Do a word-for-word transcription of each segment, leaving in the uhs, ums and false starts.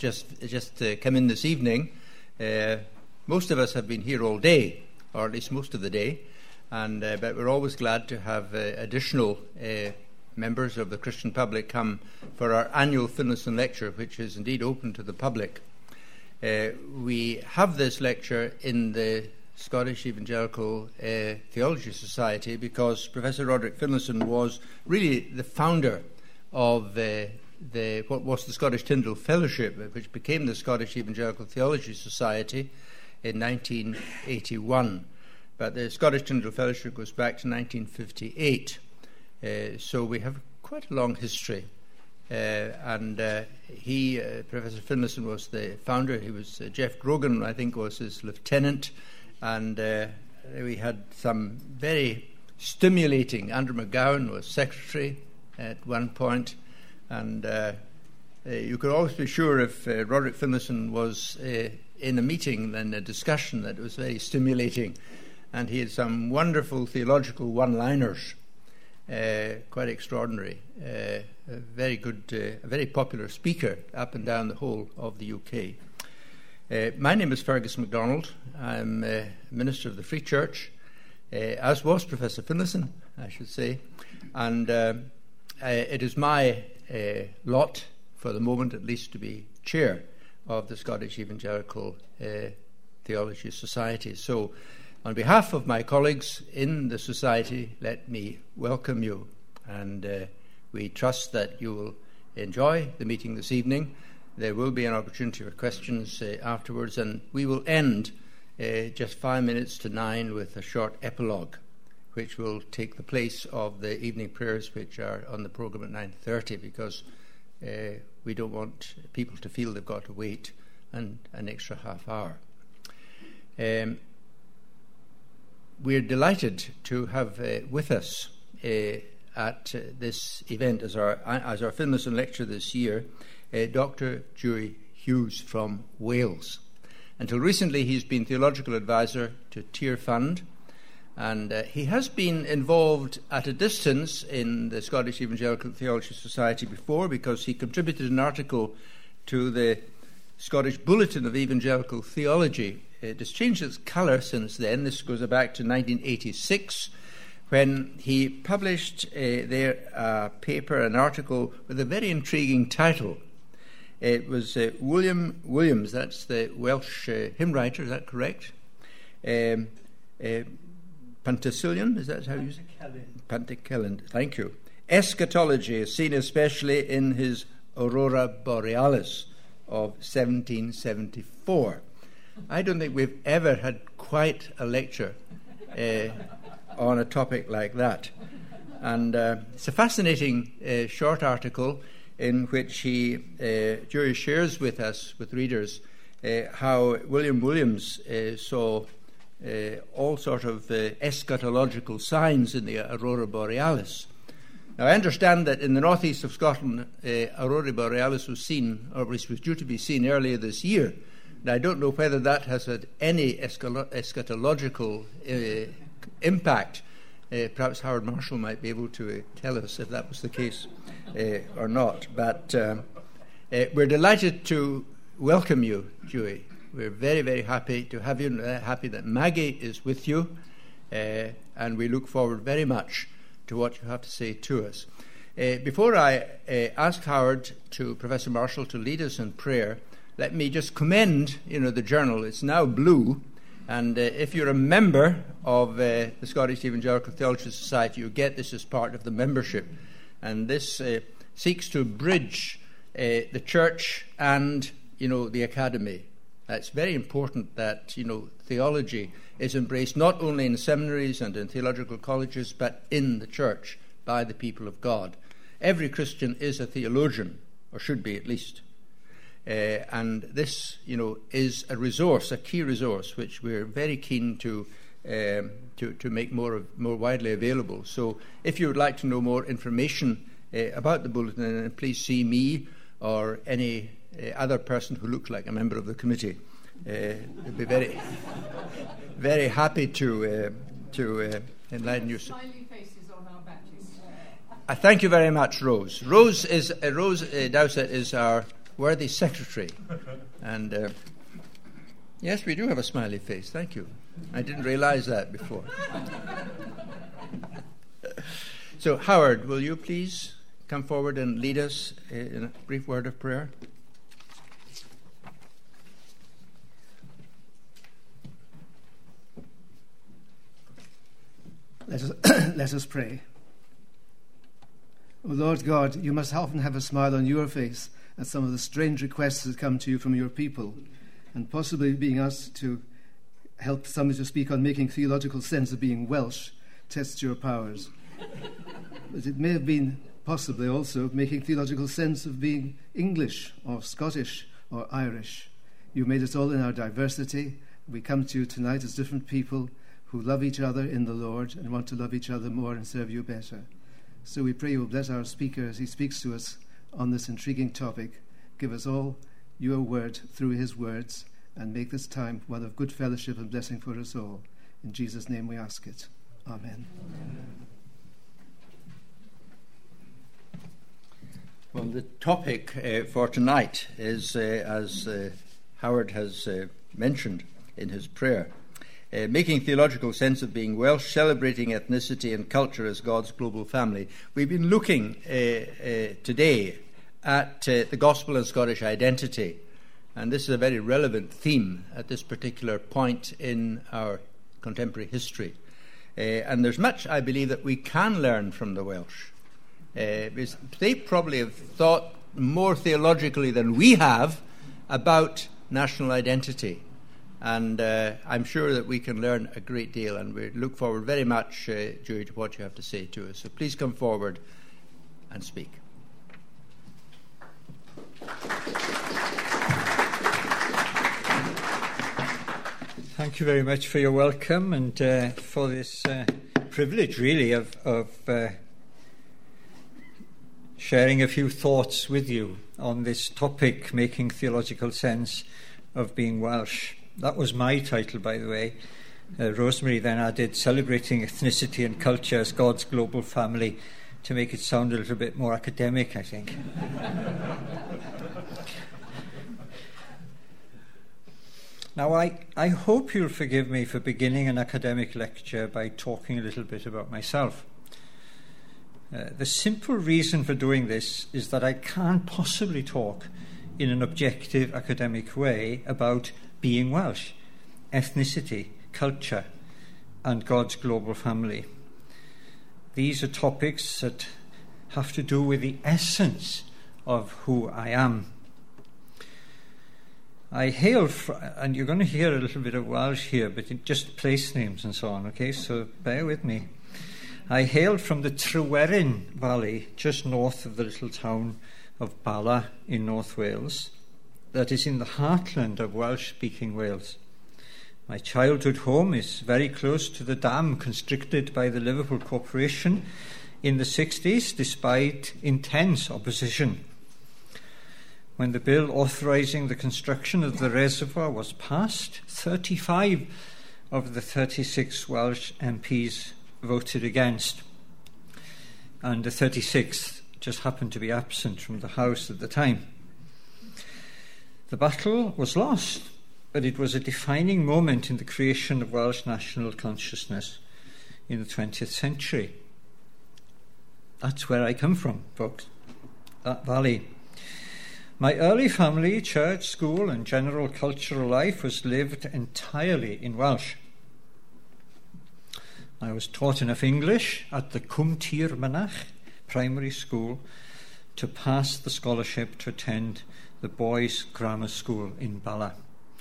just just uh, come in this evening. Uh, most of us have been here all day, or at least most of the day, and uh, but we're always glad to have uh, additional uh, members of the Christian public come for our annual Finlayson lecture, which is indeed open to the public. Uh, we have this lecture in the Scottish Evangelical uh, Theology Society because Professor Roderick Finlayson was really the founder of uh, the what was the Scottish Tyndale Fellowship, which became the Scottish Evangelical Theology Society in nineteen eighty-one. But the Scottish Tyndale Fellowship goes back to nineteen fifty-eight. Uh, so we have quite a long history. Uh, and uh, he, uh, Professor Finlayson, was the founder. He was uh, Jeff Grogan, I think, was his lieutenant. And uh, we had some very stimulating. Andrew McGowan was secretary at one point, and uh, uh, you could always be sure if uh, Roderick Finlayson was uh, in a meeting and a discussion that was very stimulating, and he had some wonderful theological one-liners, uh, quite extraordinary. Uh, a very good, uh, a very popular speaker up and down the whole of the U K. Uh, my name is Fergus MacDonald. I'm uh, Minister of the Free Church, uh, as was Professor Finlayson, I should say. And uh, uh, it is my uh, lot, for the moment at least, to be chair of the Scottish Evangelical uh, Theology Society. So, on behalf of my colleagues in the Society, let me welcome you. And uh, we trust that you will enjoy the meeting this evening. There will be an opportunity for questions uh, afterwards, and we will end uh, just five minutes to nine with a short epilogue, which will take the place of the evening prayers, which are on the programme at nine thirty, because uh, we don't want people to feel they've got to wait an, an extra half hour. Um, we're delighted to have uh, with us uh, at uh, this event as our as our Finlayson lecture this year, Uh, Doctor Dewey Hughes from Wales. Until recently, he's been theological advisor to Tear Fund, and uh, he has been involved at a distance in the Scottish Evangelical Theology Society before, because he contributed an article to the Scottish Bulletin of Evangelical Theology. It has changed its colour since then. This goes back to nineteen eighty-six, when he published uh, there a paper, an article with a very intriguing title. It was uh, William Williams, that's the Welsh uh, hymn writer, is that correct? Um, uh, Pantycelyn, is that how you say it? Pantycelyn, thank you. Eschatology is seen especially in his Aurora Borealis of seventeen seventy-four. I don't think we've ever had quite a lecture uh, on a topic like that. And uh, it's a fascinating uh, short article in which he uh, Dewey shares with us, with readers, uh, how William Williams uh, saw uh, all sort of uh, eschatological signs in the Aurora Borealis. Now, I understand that in the northeast of Scotland, uh, Aurora Borealis was seen, or was due to be seen earlier this year. And I don't know whether that has had any escal- eschatological uh, impact. Uh, perhaps Howard Marshall might be able to uh, tell us if that was the case uh, or not. But um, uh, we're delighted to welcome you, Dewey. We're very, very happy to have you, uh, happy that Maggie is with you, uh, and we look forward very much to what you have to say to us. Uh, before I uh, ask Howard to Professor Marshall to lead us in prayer, let me just commend, you know, the journal. It's now blue. And uh, if you're a member of uh, the Scottish Evangelical Theology Society, you get this as part of the membership. And this uh, seeks to bridge uh, the church and, you know, the academy. Uh, it's very important that, you know, theology is embraced not only in seminaries and in theological colleges, but in the church by the people of God. Every Christian is a theologian, or should be at least. Uh, and this, you know, is a resource, a key resource, which we're very keen to um, to, to make more more widely available. So, if you would like to know more information uh, about the bulletin, please see me or any uh, other person who looks like a member of the committee. Uh, we'd be very very happy to uh, to uh, enlighten you. Smiley faces on our badges. Uh, thank you very much, Rose. Rose is uh, Rose uh, Dowsett is our worthy secretary. And uh, yes, we do have a smiley face. Thank you. I didn't realize that before. So, Howard, will you please come forward and lead us in a brief word of prayer? Let us, let us pray. O Lord God, you must often have a smile on your face at some of the strange requests that come to you from your people, and possibly being asked to help somebody to speak on making theological sense of being Welsh tests your powers. But it may have been possibly also making theological sense of being English or Scottish or Irish. You made us all in our diversity. We come to you tonight as different people who love each other in the Lord and want to love each other more and serve you better. So we pray you will bless our speaker as he speaks to us on this intriguing topic. Give us all your word through his words, and make this time one of good fellowship and blessing for us all. In Jesus' name we ask it. Amen. Amen. Well, the topic uh, for tonight is, uh, as uh, Howard has uh, mentioned in his prayer, Uh, making theological sense of being Welsh, celebrating ethnicity and culture as God's global family. We've been looking uh, uh, today at uh, the gospel and Scottish identity, and this is a very relevant theme at this particular point in our contemporary history. Uh, and there's much, I believe, that we can learn from the Welsh. Uh, because they probably have thought more theologically than we have about national identity. And uh, I'm sure that we can learn a great deal, and we look forward very much, uh, Julie, to what you have to say to us. So please come forward and speak. Thank you very much for your welcome and uh, for this uh, privilege, really, of, of uh, sharing a few thoughts with you on this topic, making theological sense of being Welsh. That was my title, by the way. Uh, Rosemary then added celebrating ethnicity and culture as God's global family to make it sound a little bit more academic, I think. Now, I, I hope you'll forgive me for beginning an academic lecture by talking a little bit about myself. Uh, the simple reason for doing this is that I can't possibly talk in an objective academic way about being Welsh, ethnicity, culture, and God's global family. These are topics that have to do with the essence of who I am. I hail, fr- and you're going to hear a little bit of Welsh here, but just place names and so on, okay? So bear with me. I hail from the Tryweryn Valley, just north of the little town of Bala in North Wales, that is in the heartland of Welsh-speaking Wales. My childhood home is very close to the dam constructed by the Liverpool Corporation in the sixties, despite intense opposition. When the bill authorising the construction of the reservoir was passed, thirty-five of the thirty-six Welsh M Ps voted against, and the thirty-sixth just happened to be absent from the House at the time. The battle was lost, but it was a defining moment in the creation of Welsh national consciousness in the twentieth century. That's where I come from, folks, that valley. My early family, church, school, and general cultural life was lived entirely in Welsh. I was taught enough English at the Cwm Tir Mynach primary school to pass the scholarship to attend the boys' grammar school in Bala.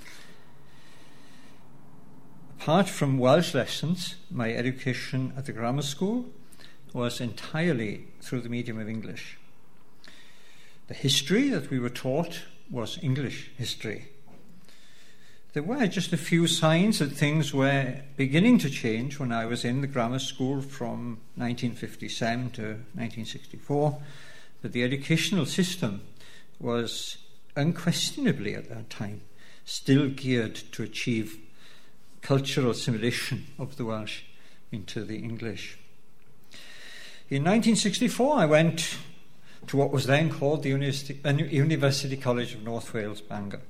Apart from Welsh lessons, my education at the grammar school was entirely through the medium of English. The history that we were taught was English history. There were just a few signs that things were beginning to change when I was in the grammar school from nineteen fifty-seven to nineteen sixty-four, but the educational system was unquestionably at that time still geared to achieve cultural assimilation of the Welsh into the English. In nineteen sixty-four, I went to what was then called the University, uh, University College of North Wales, Bangor.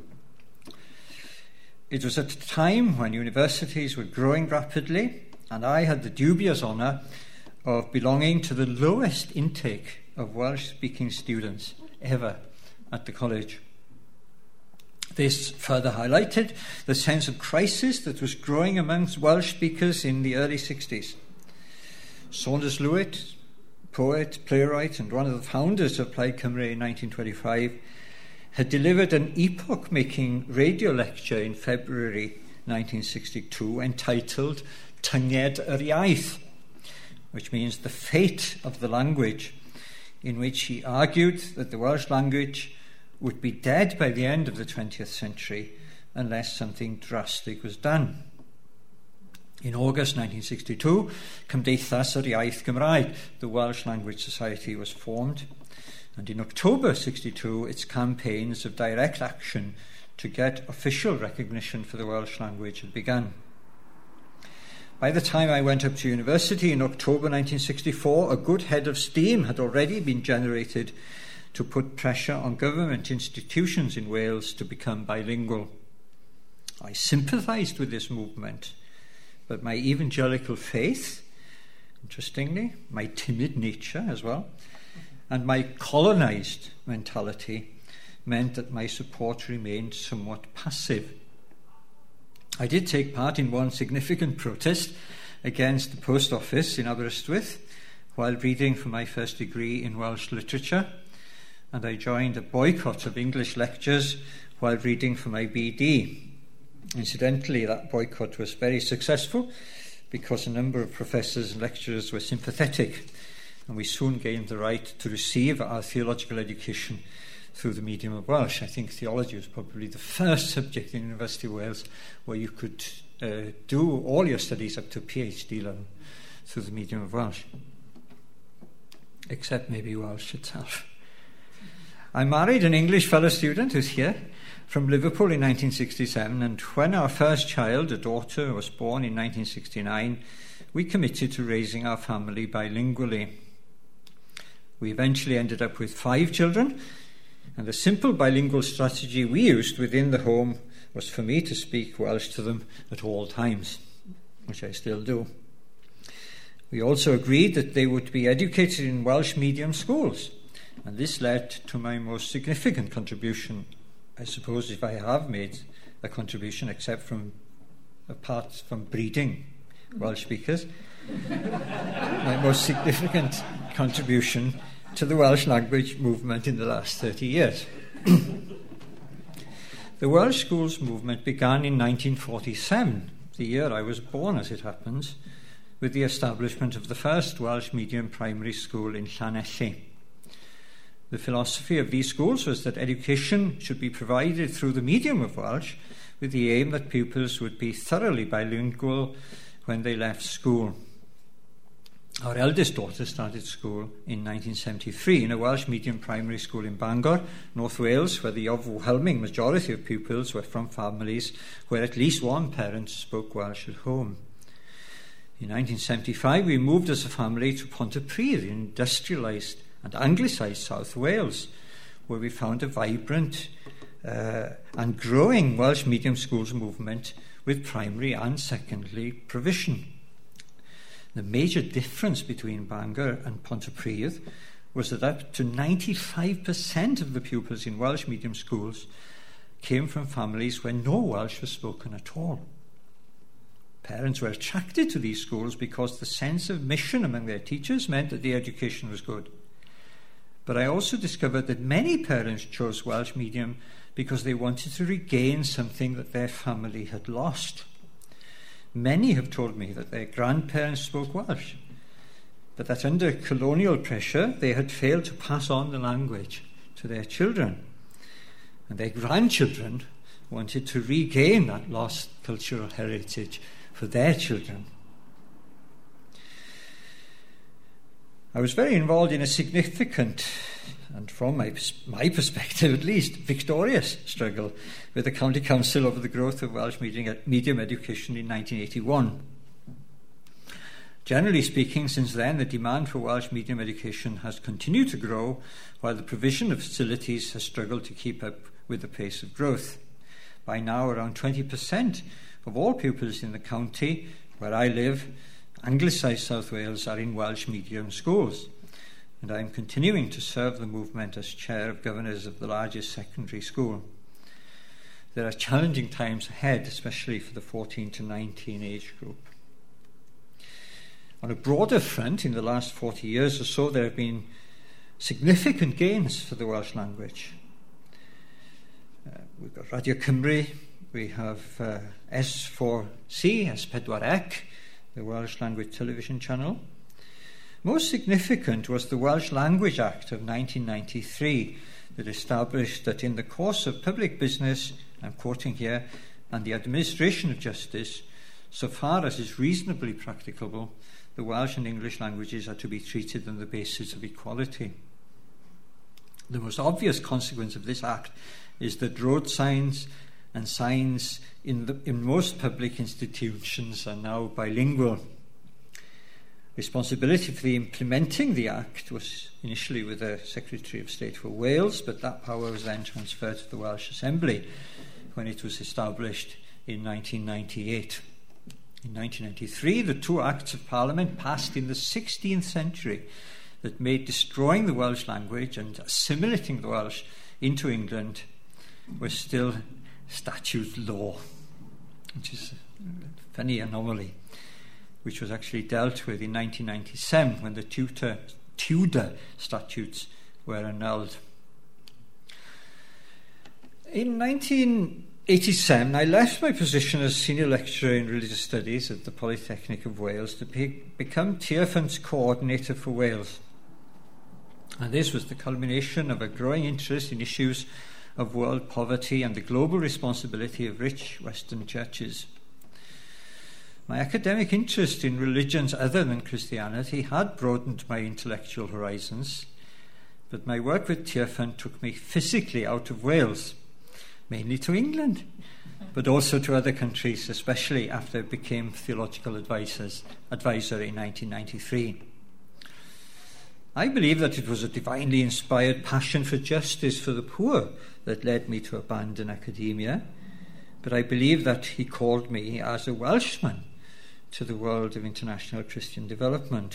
It was at a time when universities were growing rapidly, and I had the dubious honour of belonging to the lowest intake of Welsh-speaking students ever at the college. This further highlighted the sense of crisis that was growing amongst Welsh speakers in the early sixties. Saunders Lewitt, poet, playwright, and one of the founders of Plaid Cymru in nineteen twenty-five, had delivered an epoch-making radio lecture in February nineteen sixty-two entitled Tynged yr Iaith, which means the fate of the language, in which he argued that the Welsh language would be dead by the end of the twentieth century unless something drastic was done. In August nineteen sixty-two, Cymdeithas yr Iaith Gymraeg, the Welsh Language Society, was formed, and in October sixty-two, its campaigns of direct action to get official recognition for the Welsh language had begun. By the time I went up to university in October nineteen sixty-four, a good head of steam had already been generated to put pressure on government institutions in Wales to become bilingual. I sympathised with this movement, but my evangelical faith, interestingly, my timid nature as well, and my colonised mentality meant that my support remained somewhat passive. I did take part in one significant protest against the post office in Aberystwyth while reading for my first degree in Welsh literature, and I joined a boycott of English lectures while reading for my B D. Incidentally, that boycott was very successful because a number of professors and lecturers were sympathetic, and we soon gained the right to receive our theological education through the medium of Welsh. I think theology was probably the first subject in University of Wales where you could uh, do all your studies up to PhD level through the medium of Welsh, except maybe Welsh itself. I married an English fellow student who's here from Liverpool in nineteen sixty-seven, and when our first child, a daughter, was born in nineteen sixty-nine, we committed to raising our family bilingually. We eventually ended up with five children, and the simple bilingual strategy we used within the home was for me to speak Welsh to them at all times, which I still do. We also agreed that they would be educated in Welsh medium schools, and this led to my most significant contribution, I suppose, if I have made a contribution, except from apart from breeding Welsh speakers, my most significant contribution to the Welsh language movement in the last thirty years. The Welsh Schools movement began in nineteen forty-seven, the year I was born, as it happens, with the establishment of the first Welsh medium primary school in Llanelli. The philosophy of these schools was that education should be provided through the medium of Welsh, with the aim that pupils would be thoroughly bilingual when they left school. Our eldest daughter started school in nineteen seventy-three in a Welsh medium primary school in Bangor, North Wales, where the overwhelming majority of pupils were from families where at least one parent spoke Welsh at home. In nineteen seventy-five, we moved as a family to Pontypridd in industrialised and anglicised South Wales, where we found a vibrant uh, and growing Welsh medium schools movement with primary and secondary provision. The major difference between Bangor and Pontypridd was that up to ninety-five percent of the pupils in Welsh medium schools came from families where no Welsh was spoken at all. Parents were attracted to these schools because the sense of mission among their teachers meant that the education was good. But I also discovered that many parents chose Welsh medium because they wanted to regain something that their family had lost. Many have told me that their grandparents spoke Welsh, but that under colonial pressure they had failed to pass on the language to their children. And their grandchildren wanted to regain that lost cultural heritage for their children. I was very involved in a significant, and from my, my perspective at least, victorious struggle with the County Council over the growth of Welsh medium, medium education in nineteen eighty-one. Generally speaking, since then, the demand for Welsh medium education has continued to grow, while the provision of facilities has struggled to keep up with the pace of growth. By now, around twenty percent of all pupils in the county where I live, Anglicised South Wales, are in Welsh medium schools. And I am continuing to serve the movement as chair of governors of the largest secondary school. There are challenging times ahead, especially for the fourteen to nineteen age group. On a broader front, in the last forty years or so, there have been significant gains for the Welsh language. Uh, we've got Radio Cymru, we have uh, S four C, S four C, the Welsh Language Television Channel. Most significant was the Welsh Language Act of nineteen ninety-three that established that in the course of public business, I'm quoting here, and the administration of justice, so far as is reasonably practicable, the Welsh and English languages are to be treated on the basis of equality. The most obvious consequence of this act is that road signs and signs in, the, in most public institutions are now bilingual. Responsibility for the implementing the Act was initially with the Secretary of State for Wales, but that power was then transferred to the Welsh Assembly when it was established in nineteen ninety-eight. In nineteen ninety-three, the two Acts of Parliament passed in the sixteenth century that made destroying the Welsh language and assimilating the Welsh into England was still statute law, which is a funny anomaly, which was actually dealt with in nineteen ninety-seven when the Tudor, Tudor statutes were annulled. In nineteen eighty-seven, I left my position as senior lecturer in religious studies at the Polytechnic of Wales to be, become Tearfund's coordinator for Wales. And this was the culmination of a growing interest in issues of world poverty and the global responsibility of rich Western churches. My academic interest in religions other than Christianity had broadened my intellectual horizons, but my work with Tearfund took me physically out of Wales, mainly to England, but also to other countries, especially after I became theological advisors, advisor in nineteen ninety-three. I believe that it was a divinely inspired passion for justice for the poor that led me to abandon academia, but I believe that he called me as a Welshman to the world of international Christian development.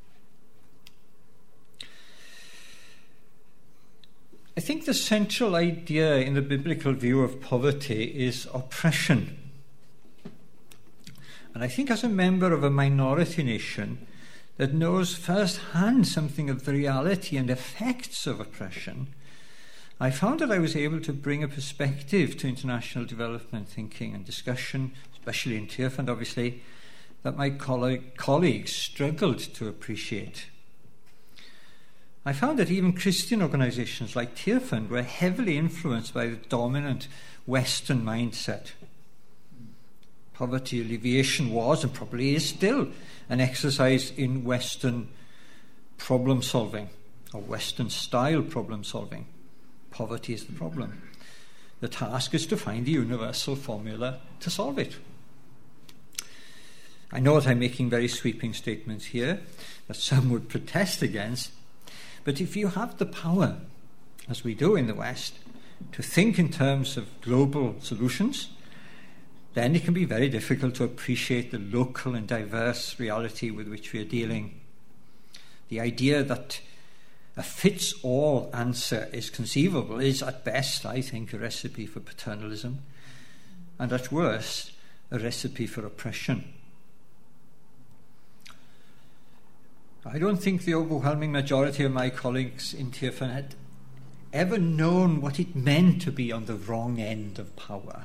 I think the central idea in the biblical view of poverty is oppression. And I think as a member of a minority nation that knows firsthand something of the reality and effects of oppression, I found that I was able to bring a perspective to international development thinking and discussion, especially in Tearfund, obviously, that my colleague, colleagues struggled to appreciate. I found that even Christian organisations like Tearfund were heavily influenced by the dominant Western mindset. Poverty alleviation was, and probably is still, an exercise in Western problem solving, or Western style problem solving. Poverty is the problem. The task is to find the universal formula to solve it. I know that I'm making very sweeping statements here that some would protest against, but if you have the power, as we do in the West, to think in terms of global solutions, then it can be very difficult to appreciate the local and diverse reality with which we are dealing. The idea that a fits-all answer is conceivable is, at best, I think, a recipe for paternalism, and at worst, a recipe for oppression. I don't think the overwhelming majority of my colleagues in Tearfund had ever known what it meant to be on the wrong end of power.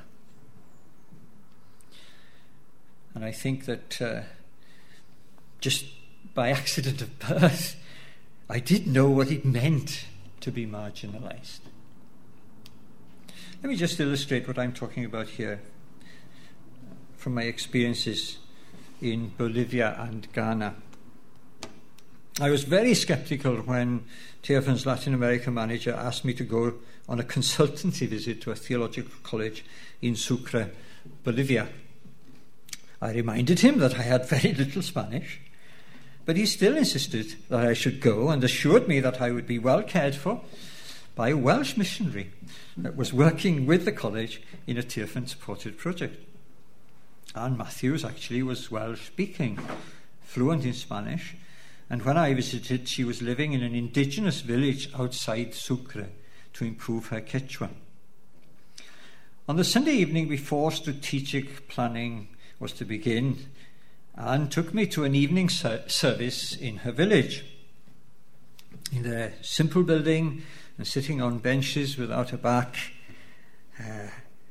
And I think that uh, just by accident of birth, I did know what it meant to be marginalised. Let me just illustrate what I'm talking about here from my experiences in Bolivia and Ghana. I was very sceptical when Tearfund's Latin America manager asked me to go on a consultancy visit to a theological college in Sucre, Bolivia. I reminded him that I had very little Spanish But he still insisted that I should go and assured me that I would be well cared for by a Welsh missionary that was working with the college in a Tearfund-supported project. Anne Matthews actually was Welsh-speaking, fluent in Spanish, and when I visited, she was living in an indigenous village outside Sucre to improve her Quechua. On the Sunday evening before strategic planning was to begin, Anne took me to an evening ser- service in her village. In their simple building and sitting on benches without a back, uh,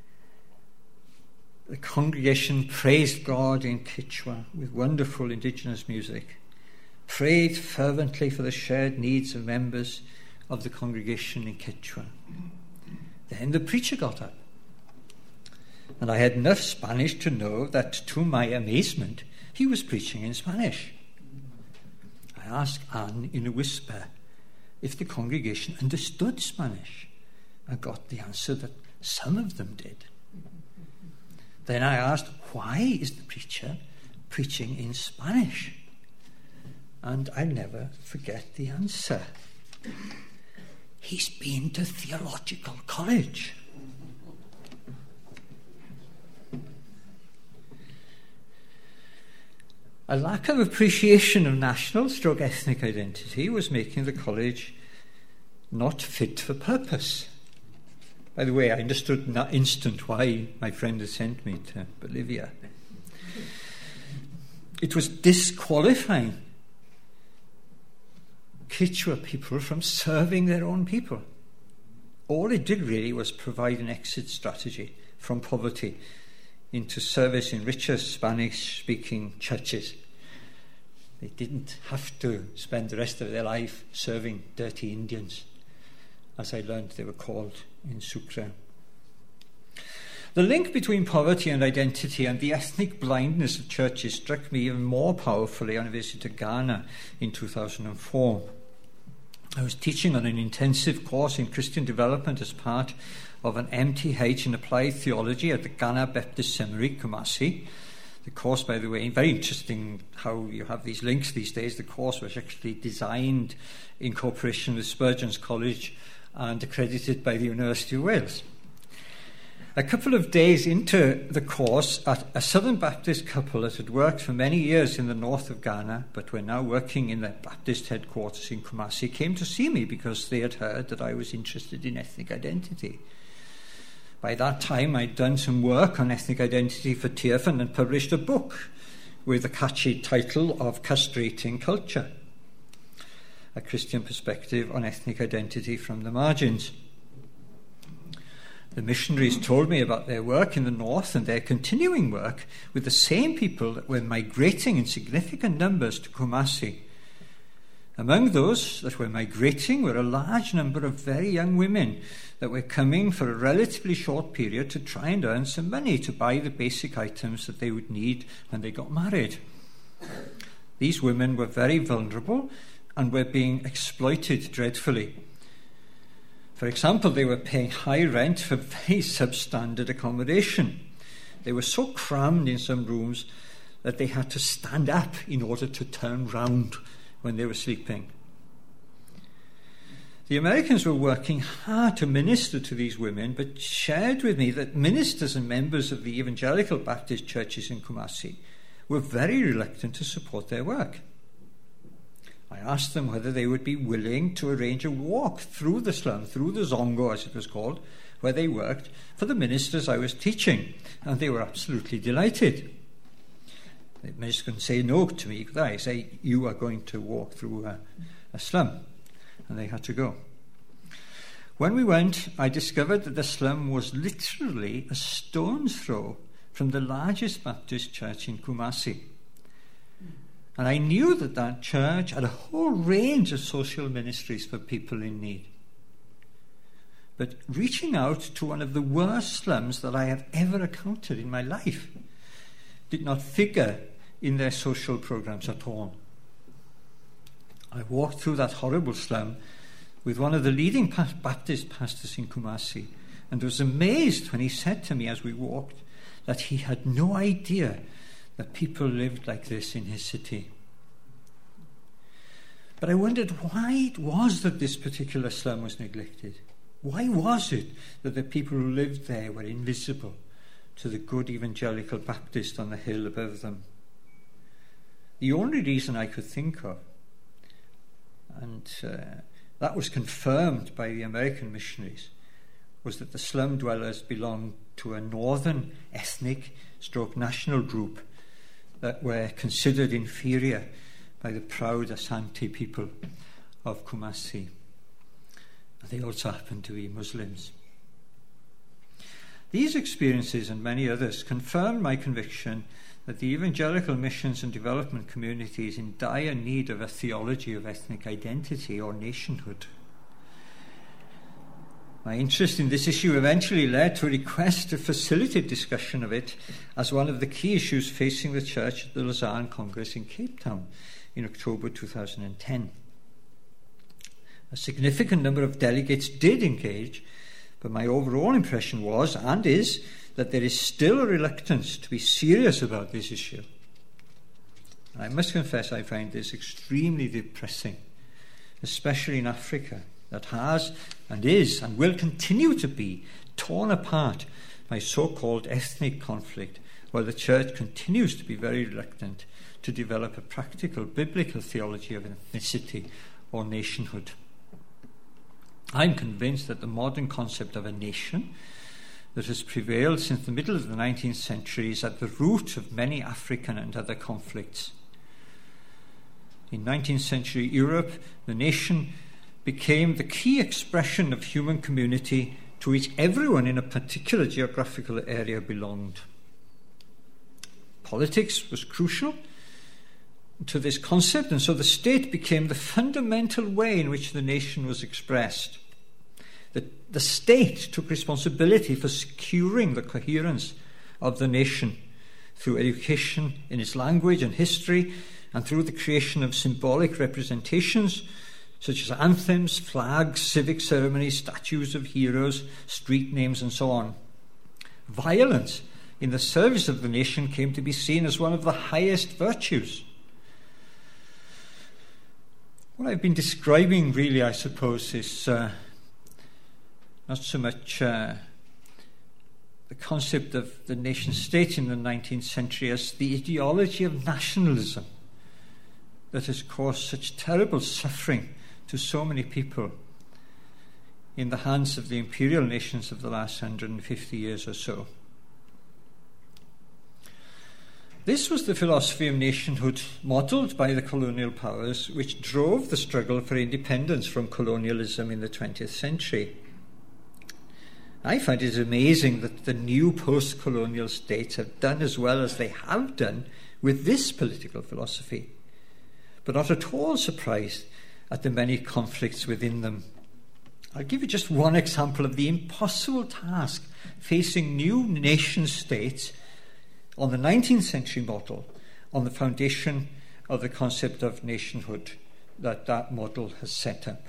the congregation praised God in Quechua with wonderful indigenous music, prayed fervently for the shared needs of members of the congregation in Quechua. Then the preacher got up, and I had enough Spanish to know that, to my amazement, he was preaching in Spanish. I asked Anne in a whisper if the congregation understood Spanish, and got the answer that some of them did. Then I asked, why is the preacher preaching in Spanish? And I'll never forget the answer. He's been to theological college. A lack of appreciation of national stroke ethnic identity was making the college not fit for purpose. By the way, I understood in that instant why my friend had sent me to Bolivia. It was disqualifying Quechua people from serving their own people. All it did really was provide an exit strategy from poverty into service in richer Spanish-speaking churches. They didn't have to spend the rest of their life serving dirty Indians, as I learned they were called in Sucre. The link between poverty and identity and the ethnic blindness of churches struck me even more powerfully on a visit to Ghana in two thousand four. I was teaching on an intensive course in Christian development as part of an M T H in applied theology at the Ghana Baptist Seminary, Kumasi. The course, by the way, very interesting how you have these links these days. The course was actually designed in cooperation with Spurgeon's College and accredited by the University of Wales. A couple of days into the course, a Southern Baptist couple that had worked for many years in the north of Ghana, but were now working in their Baptist headquarters in Kumasi, came to see me because they had heard that I was interested in ethnic identity. By that time, I'd done some work on ethnic identity for Tearfund and published a book with a catchy title of Castrating Culture, a Christian perspective on ethnic identity from the margins. The missionaries told me about their work in the north and their continuing work with the same people that were migrating in significant numbers to Kumasi. Among those that were migrating were a large number of very young women that were coming for a relatively short period to try and earn some money to buy the basic items that they would need when they got married. These women were very vulnerable and were being exploited dreadfully. For example, they were paying high rent for very substandard accommodation. They were so crammed in some rooms that they had to stand up in order to turn round when they were sleeping. The Americans were working hard to minister to these women, but shared with me that ministers and members of the evangelical Baptist churches in Kumasi were very reluctant to support their work. I asked them whether they would be willing to arrange a walk through the slum, through the Zongo as it was called, where they worked, for the ministers I was teaching, and they were absolutely delighted. The ministers couldn't say no to me, could I? Say, you are going to walk through a, a slum, and they had to go. When we went, I discovered that the slum was literally a stone's throw from the largest Baptist church in Kumasi. And I knew that that church had a whole range of social ministries for people in need. But reaching out to one of the worst slums that I have ever encountered in my life did not figure in their social programs at all. I walked through that horrible slum with one of the leading Baptist pastors in Kumasi and was amazed when he said to me as we walked that he had no idea that people lived like this in his city. But I wondered why it was that this particular slum was neglected. Why was it that the people who lived there were invisible to the good evangelical Baptist on the hill above them? The only reason I could think of, and uh, that was confirmed by the American missionaries, was that the slum dwellers belonged to a northern ethnic stroke national group that were considered inferior by the proud Asante people of Kumasi. And they also happened to be Muslims. These experiences and many others confirmed my conviction that the evangelical missions and development community is in dire need of a theology of ethnic identity or nationhood. My interest in this issue eventually led to a request to facilitate discussion of it as one of the key issues facing the Church at the Lausanne Congress in Cape Town in October two thousand ten. A significant number of delegates did engage, but my overall impression was, and is, that there is still a reluctance to be serious about this issue. And I must confess I find this extremely depressing, especially in Africa, that has and is and will continue to be torn apart by so-called ethnic conflict, while the Church continues to be very reluctant to develop a practical biblical theology of ethnicity or nationhood. I'm convinced that the modern concept of a nation that has prevailed since the middle of the nineteenth century is at the root of many African and other conflicts. In nineteenth century Europe, the nation became the key expression of human community to which everyone in a particular geographical area belonged. Politics was crucial to this concept, and so the state became the fundamental way in which the nation was expressed. The, the state took responsibility for securing the coherence of the nation through education in its language and history, and through the creation of symbolic representations such as anthems, flags, civic ceremonies, statues of heroes, street names, and so on. Violence in the service of the nation came to be seen as one of the highest virtues. What I've been describing, really, I suppose, is uh, not so much uh, the concept of the nation-state in the nineteenth century as the ideology of nationalism that has caused such terrible suffering to so many people in the hands of the imperial nations of the last one hundred fifty years or so. This was the philosophy of nationhood modelled by the colonial powers, which drove the struggle for independence from colonialism in the twentieth century. I find it amazing that the new post-colonial states have done as well as they have done with this political philosophy, but not at all surprised at the many conflicts within them. I'll give you just one example of the impossible task facing new nation-states on the nineteenth century model, on the foundation of the concept of nationhood that that model has set up.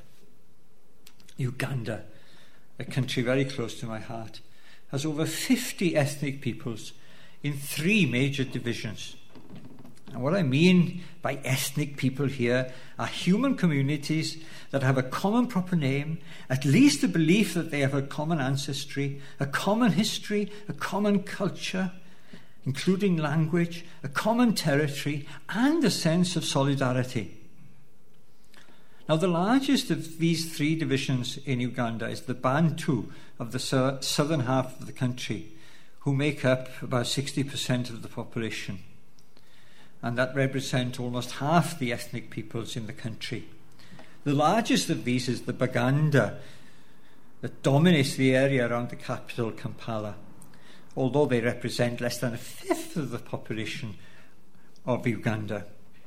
Uganda, a country very close to my heart, has over fifty ethnic peoples in three major divisions. And what I mean by ethnic people here are human communities that have a common proper name, at least a belief that they have a common ancestry, a common history, a common culture, including language, a common territory, and a sense of solidarity. Now, the largest of these three divisions in Uganda is the Bantu of the sur- southern half of the country, who make up about sixty percent of the population. And that represent almost half the ethnic peoples in the country. The largest of these is the Baganda, that dominates the area around the capital, Kampala, although they represent less than a fifth of the population of Uganda.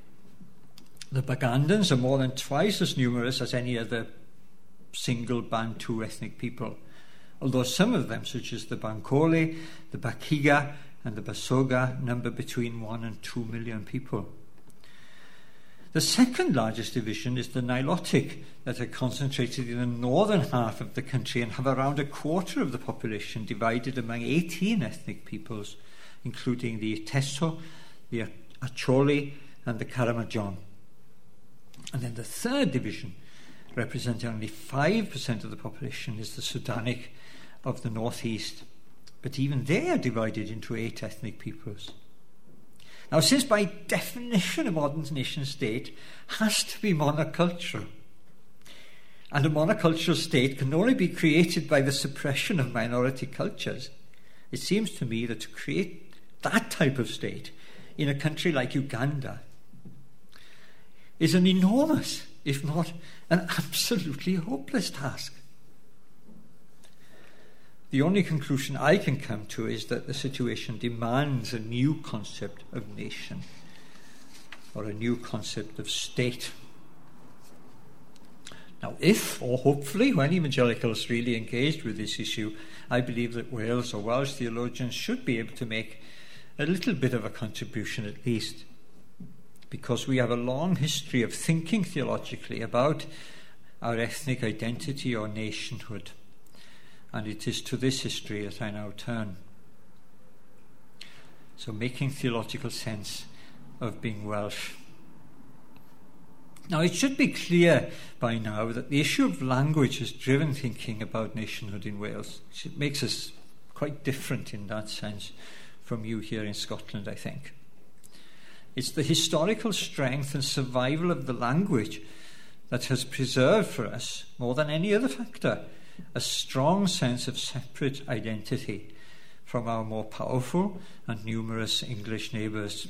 The Bagandans are more than twice as numerous as any other single Bantu ethnic people, although some of them, such as the Bankole, the Bakiga, and the Basoga, number between one and two million people. The second largest division is the Nilotic, that are concentrated in the northern half of the country and have around a quarter of the population divided among eighteen ethnic peoples, including the Teso, the Acholi, and the Karamajon. And then the third division, representing only five percent of the population, is the Sudanic of the northeast. But even they are divided into eight ethnic peoples. Now, since by definition a modern nation-state has to be monocultural, and a monocultural state can only be created by the suppression of minority cultures, it seems to me that to create that type of state in a country like Uganda is an enormous, if not an absolutely hopeless task. The only conclusion I can come to is that the situation demands a new concept of nation, or a new concept of state. Now, if, or hopefully, when evangelicals really engaged with this issue, I believe that Wales or Welsh theologians should be able to make a little bit of a contribution at least, because we have a long history of thinking theologically about our ethnic identity or nationhood. And it is to this history that I now turn. So, making theological sense of being Welsh. Now, it should be clear by now that the issue of language has driven thinking about nationhood in Wales. It makes us quite different in that sense from you here in Scotland, I think. It's the historical strength and survival of the language that has preserved for us, more than any other factor, a strong sense of separate identity from our more powerful and numerous English neighbours.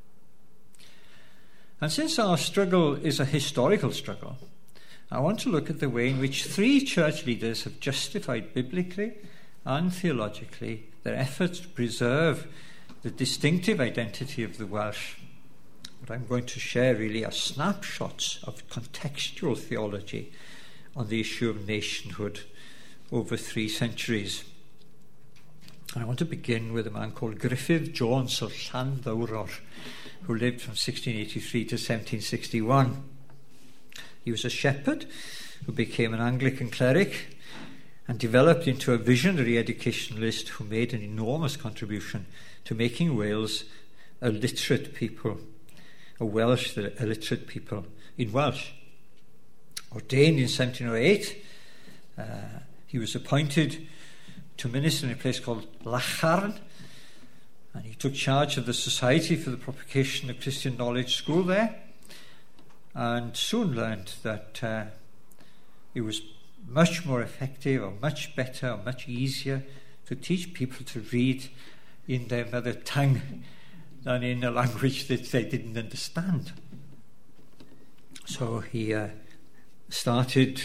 And since our struggle is a historical struggle, I want to look at the way in which three church leaders have justified biblically and theologically their efforts to preserve the distinctive identity of the Welsh. What I'm going to share really are snapshots of contextual theology on the issue of nationhood over three centuries. And I want to begin with a man called Griffith Jones of Llanddowror, who lived from sixteen eighty-three to seventeen sixty-one. He was a shepherd who became an Anglican cleric and developed into a visionary educationalist who made an enormous contribution to making Wales a literate people, a Welsh illiterate people in Welsh. Ordained in seventeen oh eight, uh, he was appointed to minister in a place called Lacharn, and he took charge of the Society for the Propagation of Christian Knowledge school there, and soon learned that uh, it was much more effective or much better or much easier to teach people to read in their mother tongue than in a language that they didn't understand. So he uh, started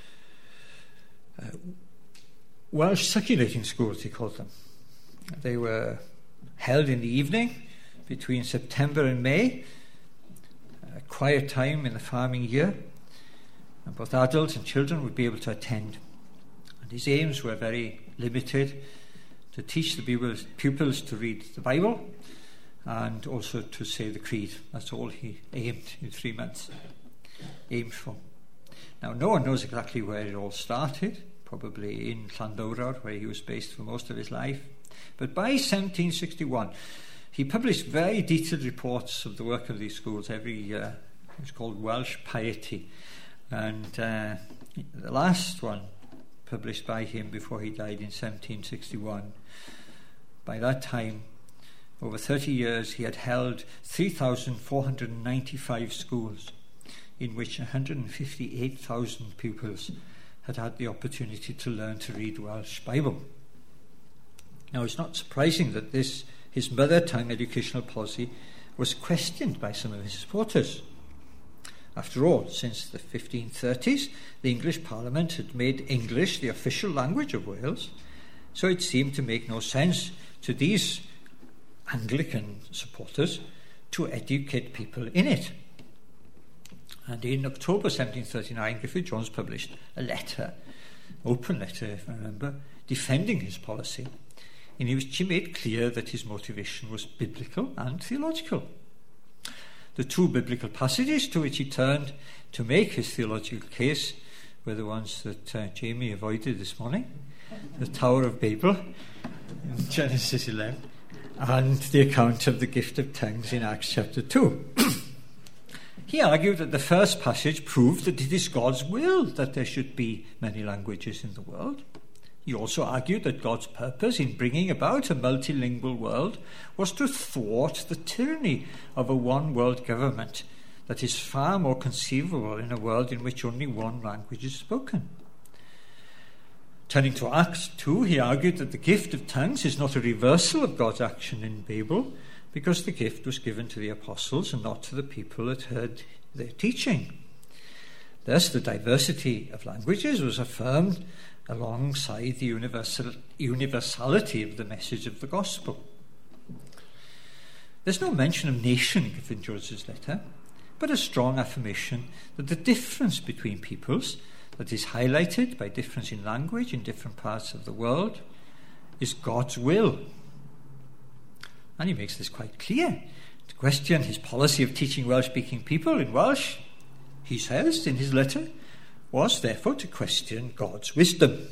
uh, Welsh circulating schools, he called them. They were held in the evening between September and May, a quiet time in the farming year, and both adults and children would be able to attend. And his aims were very limited: to teach the pupils to read the Bible and also to say the creed. That's all he aimed in three months, aimed for. Now, no one knows exactly where it all started, probably in Llanddowror, where he was based for most of his life. But by seventeen sixty-one, he published very detailed reports of the work of these schools every year. It was called Welsh Piety. And uh, the last one, published by him before he died in seventeen sixty-one, by that time, over thirty years, he had held three thousand four hundred ninety-five schools, in which one hundred fifty-eight thousand pupils had had the opportunity to learn to read Welsh Bible. Now, it's not surprising that this, his mother tongue educational policy, was questioned by some of his supporters. After all, since the fifteen thirties, the English Parliament had made English the official language of Wales, so it seemed to make no sense to these Anglican supporters to educate people in it. And in October seventeen thirty-nine, Griffith Jones published a letter, open letter if I remember, defending his policy, in which he made clear that his motivation was biblical and theological. The two biblical passages to which he turned to make his theological case were the ones that uh, Jamie avoided this morning: the Tower of Babel in Genesis eleven, and the account of the gift of tongues in Acts chapter two. He argued that the first passage proved that it is God's will that there should be many languages in the world. He also argued that God's purpose in bringing about a multilingual world was to thwart the tyranny of a one-world government that is far more conceivable in a world in which only one language is spoken. Turning to Acts two, he argued that the gift of tongues is not a reversal of God's action in Babel, because the gift was given to the apostles and not to the people that heard their teaching. Thus, the diversity of languages was affirmed alongside the universal, universality of the message of the gospel. There's no mention of nation in Jones's letter, but a strong affirmation that the difference between peoples that is highlighted by difference in language in different parts of the world is God's will. And he makes this quite clear. To question his policy of teaching Welsh-speaking people in Welsh, he says in his letter, was therefore to question God's wisdom.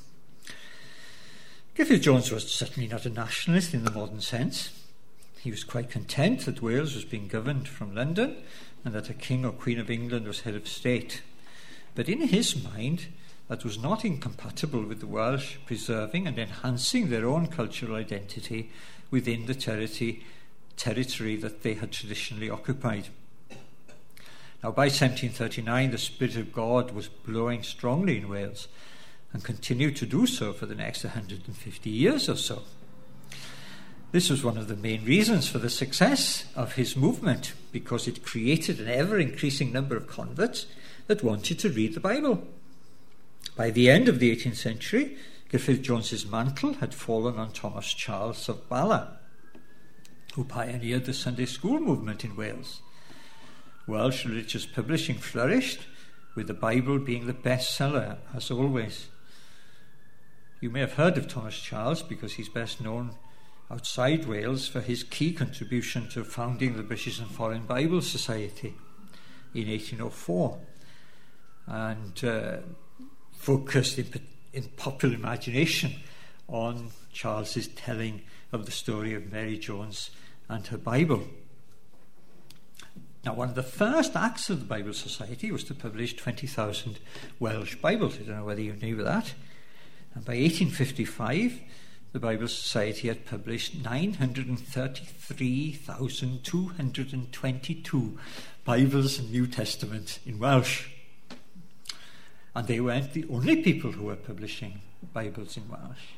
Griffith-Jones was certainly not a nationalist in the modern sense. He was quite content that Wales was being governed from London and that a king or queen of England was head of state. But in his mind, that was not incompatible with the Welsh preserving and enhancing their own cultural identity within the territory, territory that they had traditionally occupied. Now, by seventeen thirty-nine, the Spirit of God was blowing strongly in Wales and continued to do so for the next one hundred fifty years or so. This was one of the main reasons for the success of his movement, because it created an ever-increasing number of converts that wanted to read the Bible. By the end of the eighteenth century, Griffith-Jones's mantle had fallen on Thomas Charles of Bala, who pioneered the Sunday school movement in Wales. Welsh religious publishing flourished, with the Bible being the bestseller, as always. You may have heard of Thomas Charles because he's best known outside Wales for his key contribution to founding the British and Foreign Bible Society in eighteen oh four, and uh, focused in, in popular imagination on Charles's telling of the story of Mary Jones and her Bible. Now, one of the first acts of the Bible Society was to publish twenty thousand Welsh Bibles. I don't know whether you knew that. And by eighteen fifty-five, the Bible Society had published nine hundred thirty-three thousand two hundred twenty-two Bibles and New Testament in Welsh. And they weren't the only people who were publishing Bibles in Welsh.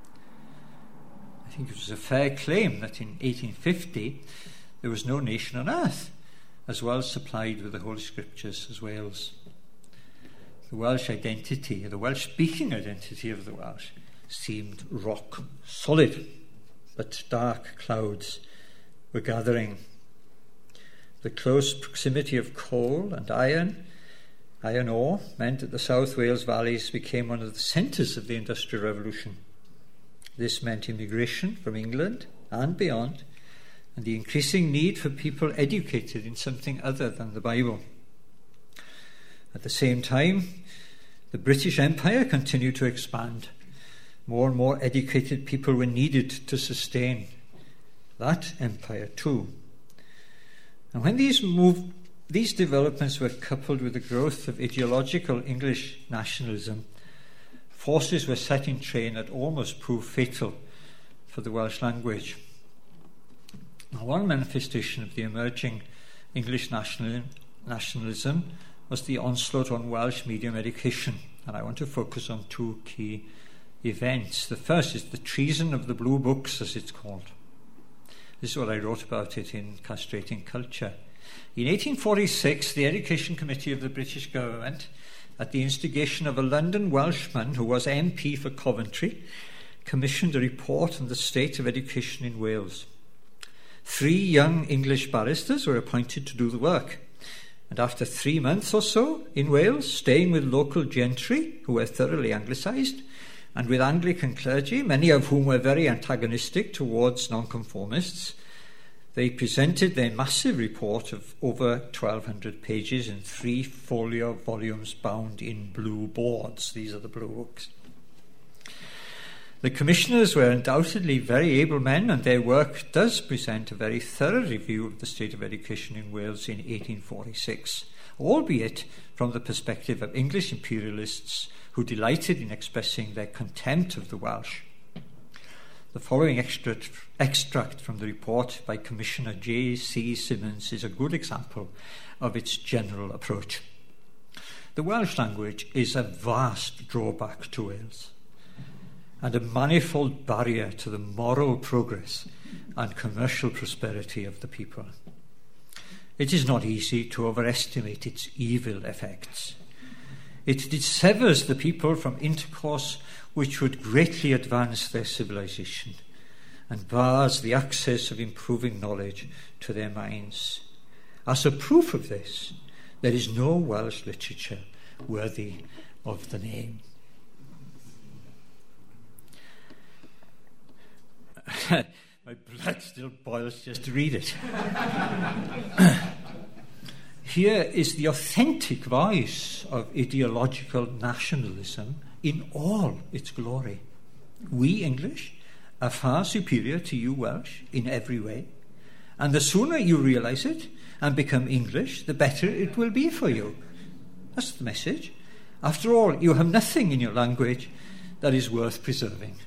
I think it was a fair claim that in eighteen fifty there was no nation on earth as well supplied with the Holy Scriptures as Wales. The Welsh identity, the Welsh-speaking identity of the Welsh, seemed rock solid, but dark clouds were gathering. The close proximity of coal and iron, iron ore, meant that the South Wales valleys became one of the centres of the Industrial Revolution. This meant immigration from England and beyond, and the increasing need for people educated in something other than the Bible. At the same time, the British Empire continued to expand. More and more educated people were needed to sustain that empire too. And when these move, these developments were coupled with the growth of ideological English nationalism, forces were set in train that almost proved fatal for the Welsh language. Now, one manifestation of the emerging English national, nationalism was the onslaught on Welsh medium education, and I want to focus on two key events. The first is the treason of the Blue Books, as it's called. This is what I wrote about it in Castrating Culture. In eighteen forty-six, the Education Committee of the British government, at the instigation of a London Welshman who was M P for Coventry, commissioned a report on the state of education in Wales. Three young English barristers were appointed to do the work, and after three months or so in Wales, staying with local gentry who were thoroughly Anglicised, and with Anglican clergy, many of whom were very antagonistic towards nonconformists, they presented their massive report of over twelve hundred pages in three folio volumes bound in blue boards. These are the Blue Books. The commissioners were undoubtedly very able men, and their work does present a very thorough review of the state of education in Wales in eighteen forty-six, albeit from the perspective of English imperialists who delighted in expressing their contempt of the Welsh. The following extract, extract from the report by Commissioner J C Symonds is a good example of its general approach. The Welsh language is a vast drawback to Wales and a manifold barrier to the moral progress and commercial prosperity of the people. It is not easy to overestimate its evil effects. It dissevers the people from intercourse which would greatly advance their civilization and bars the access of improving knowledge to their minds. As a proof of this, there is no Welsh literature worthy of the name. My blood still boils just to read it. Here is the authentic voice of ideological nationalism in all its glory. We English are far superior to you Welsh in every way, and the sooner you realise it and become English, the better it will be for you. That's the message. After all, you have nothing in your language that is worth preserving.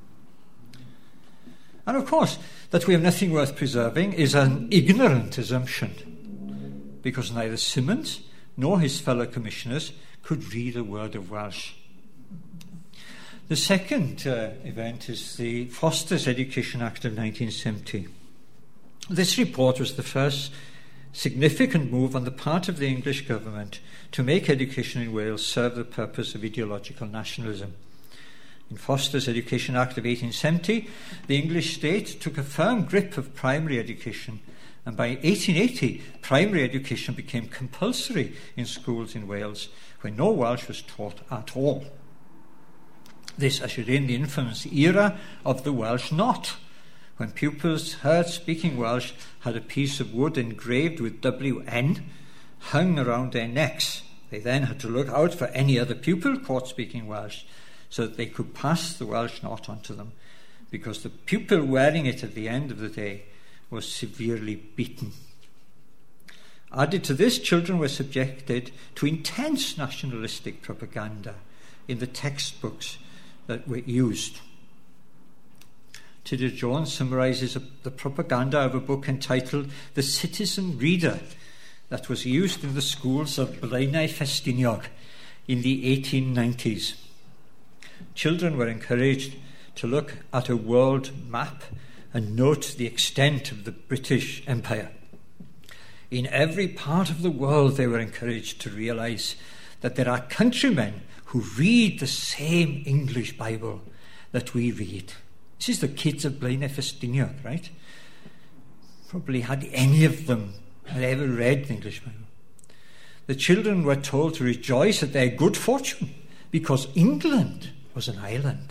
And of course, that we have nothing worth preserving is an ignorant assumption, because neither Symonds nor his fellow commissioners could read a word of Welsh. The second uh, event is the Foster's Education Act of nineteen seventy. This report was the first significant move on the part of the English government to make education in Wales serve the purpose of ideological nationalism. In Foster's Education Act of eighteen seventy, the English state took a firm grip of primary education, and by eighteen eighty, primary education became compulsory in schools in Wales, where no Welsh was taught at all. This ushered in the infamous era of the Welsh Not, when pupils heard speaking Welsh had a piece of wood engraved with W N hung around their necks. They then had to look out for any other pupil caught speaking Welsh, so that they could pass the Welsh Not onto them, because the pupil wearing it at the end of the day was severely beaten. Added to this, children were subjected to intense nationalistic propaganda in the textbooks that were used. Tudur Jones summarises the propaganda of a book entitled The Citizen Reader that was used in the schools of Blaenau Ffestiniog in the eighteen nineties. Children were encouraged to look at a world map and note the extent of the British Empire. In every part of the world, they were encouraged to realise that there are countrymen who read the same English Bible that we read. This is the kids of Blaenau Ffestiniog, right? Probably had any of them had ever read the English Bible. The children were told to rejoice at their good fortune because England was an island,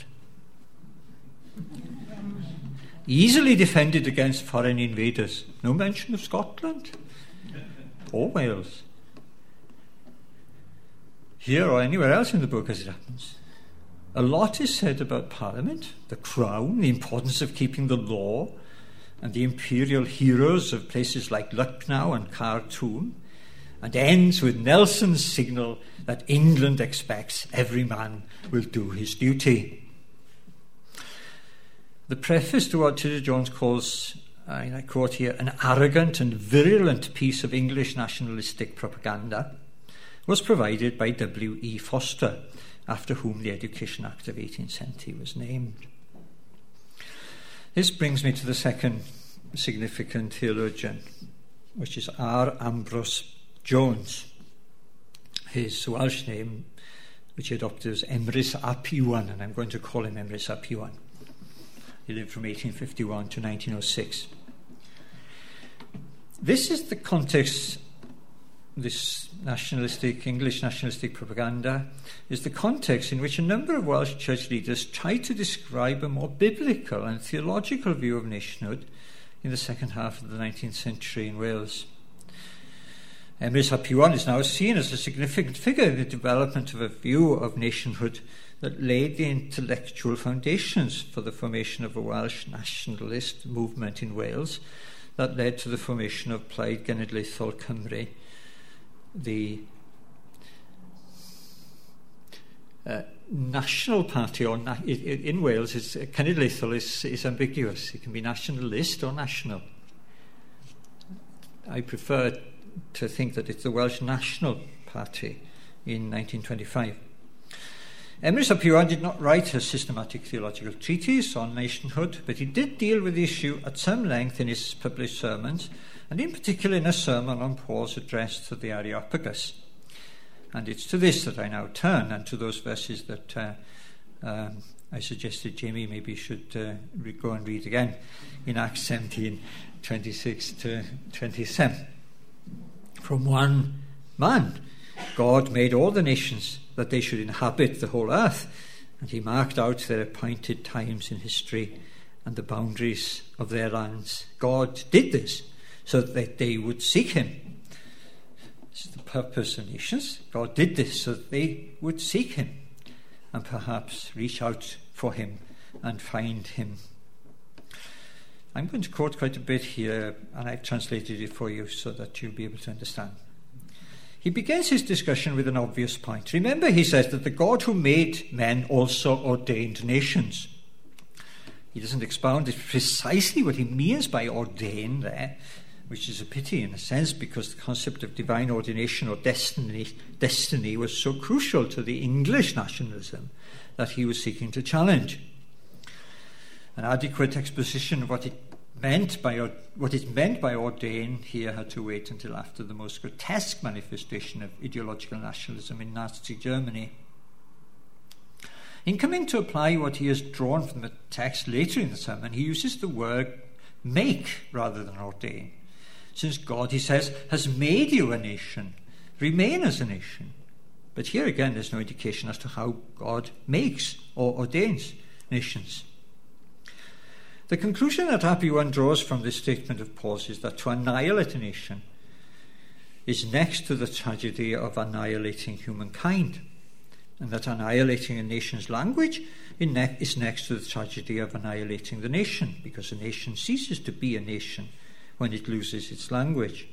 easily defended against foreign invaders. No mention of Scotland or Wales, here or anywhere else in the book as it happens. A lot is said about Parliament, the Crown, the importance of keeping the law, and the imperial heroes of places like Lucknow and Khartoum, and ends with Nelson's signal that England expects every man will do his duty. The preface to what Tudur Jones calls, and I quote here, an arrogant and virulent piece of English nationalistic propaganda was provided by W E Foster, after whom the Education Act of eighteen seventy was named. This brings me to the second significant theologian, which is R. Ambrose Jones. His Welsh name, which he adopted, was Emrys ap Iwan, and I'm going to call him Emrys ap Iwan. He lived from eighteen fifty-one to nineteen oh six. This is the context, this nationalistic, English nationalistic propaganda, is the context in which a number of Welsh church leaders tried to describe a more biblical and theological view of nationhood in the second half of the nineteenth century in Wales. Emrys ap Iwan is now seen as a significant figure in the development of a view of nationhood that laid the intellectual foundations for the formation of a Welsh nationalist movement in Wales that led to the formation of Plaid Genedlaethol Cymru, the uh, national party, or na- in Wales, is, uh, Cenedlaethol is, is ambiguous. It can be nationalist or national. I prefer to think that it's the Welsh National Party in nineteen twenty-five. Emrys ap Iwan did not write a systematic theological treatise on nationhood, but he did deal with the issue at some length in his published sermons, and in particular in a sermon on Paul's address to the Areopagus. And it's to this that I now turn, and to those verses that uh, um, I suggested Jamie maybe should uh, re- go and read again in Acts seventeen, twenty-six to twenty-seven. From one man, God made all the nations that they should inhabit the whole earth, and he marked out their appointed times in history and the boundaries of their lands. God did this so that they would seek him. It's the purpose of nations. God did this so that they would seek him and perhaps reach out for him and find him. I'm going to quote quite a bit here, and I've translated it for you so that you'll be able to understand. He begins his discussion with an obvious point. Remember, he says that the God who made men also ordained nations. He doesn't expound precisely what he means by ordain there, which is a pity in a sense, because the concept of divine ordination or destiny, destiny was so crucial to the English nationalism that he was seeking to challenge. An adequate exposition of what it meant by what it meant by ordain here had to wait until after the most grotesque manifestation of ideological nationalism in Nazi Germany. In coming to apply what he has drawn from the text later in the sermon, he uses the word make rather than ordain. Since God, he says, has made you a nation, remain as a nation. But here again, there's no indication as to how God makes or ordains nations. The conclusion that ap Iwan draws from this statement of Paul's is that to annihilate a nation is next to the tragedy of annihilating humankind, and that annihilating a nation's language is next to the tragedy of annihilating the nation, because a nation ceases to be a nation when it loses its language.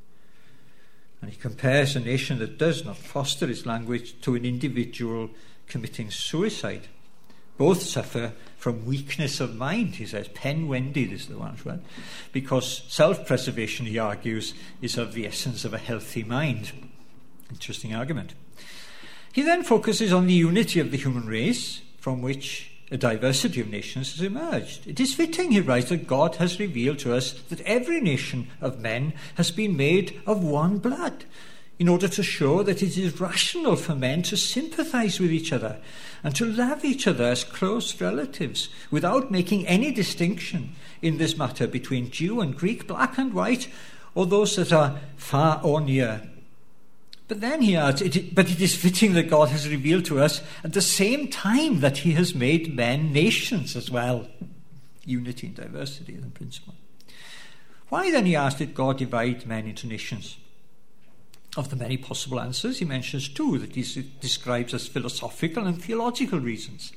And he compares a nation that does not foster its language to an individual committing suicide. Both suffer from weakness of mind, he says. Pen-wended is the one, right? Because self-preservation, he argues, is of the essence of a healthy mind. Interesting argument. He then focuses on the unity of the human race, from which a diversity of nations has emerged. It is fitting, he writes, that God has revealed to us that every nation of men has been made of one blood, in order to show that it is rational for men to sympathize with each other and to love each other as close relatives without making any distinction in this matter between Jew and Greek, black and white, or those that are far or near. But then he adds, it, but it is fitting that God has revealed to us at the same time that he has made men nations as well. Unity and diversity is the principle. Why then, he asks, did God divide men into nations? Of the many possible answers, he mentions two that he describes as philosophical and theological reasons.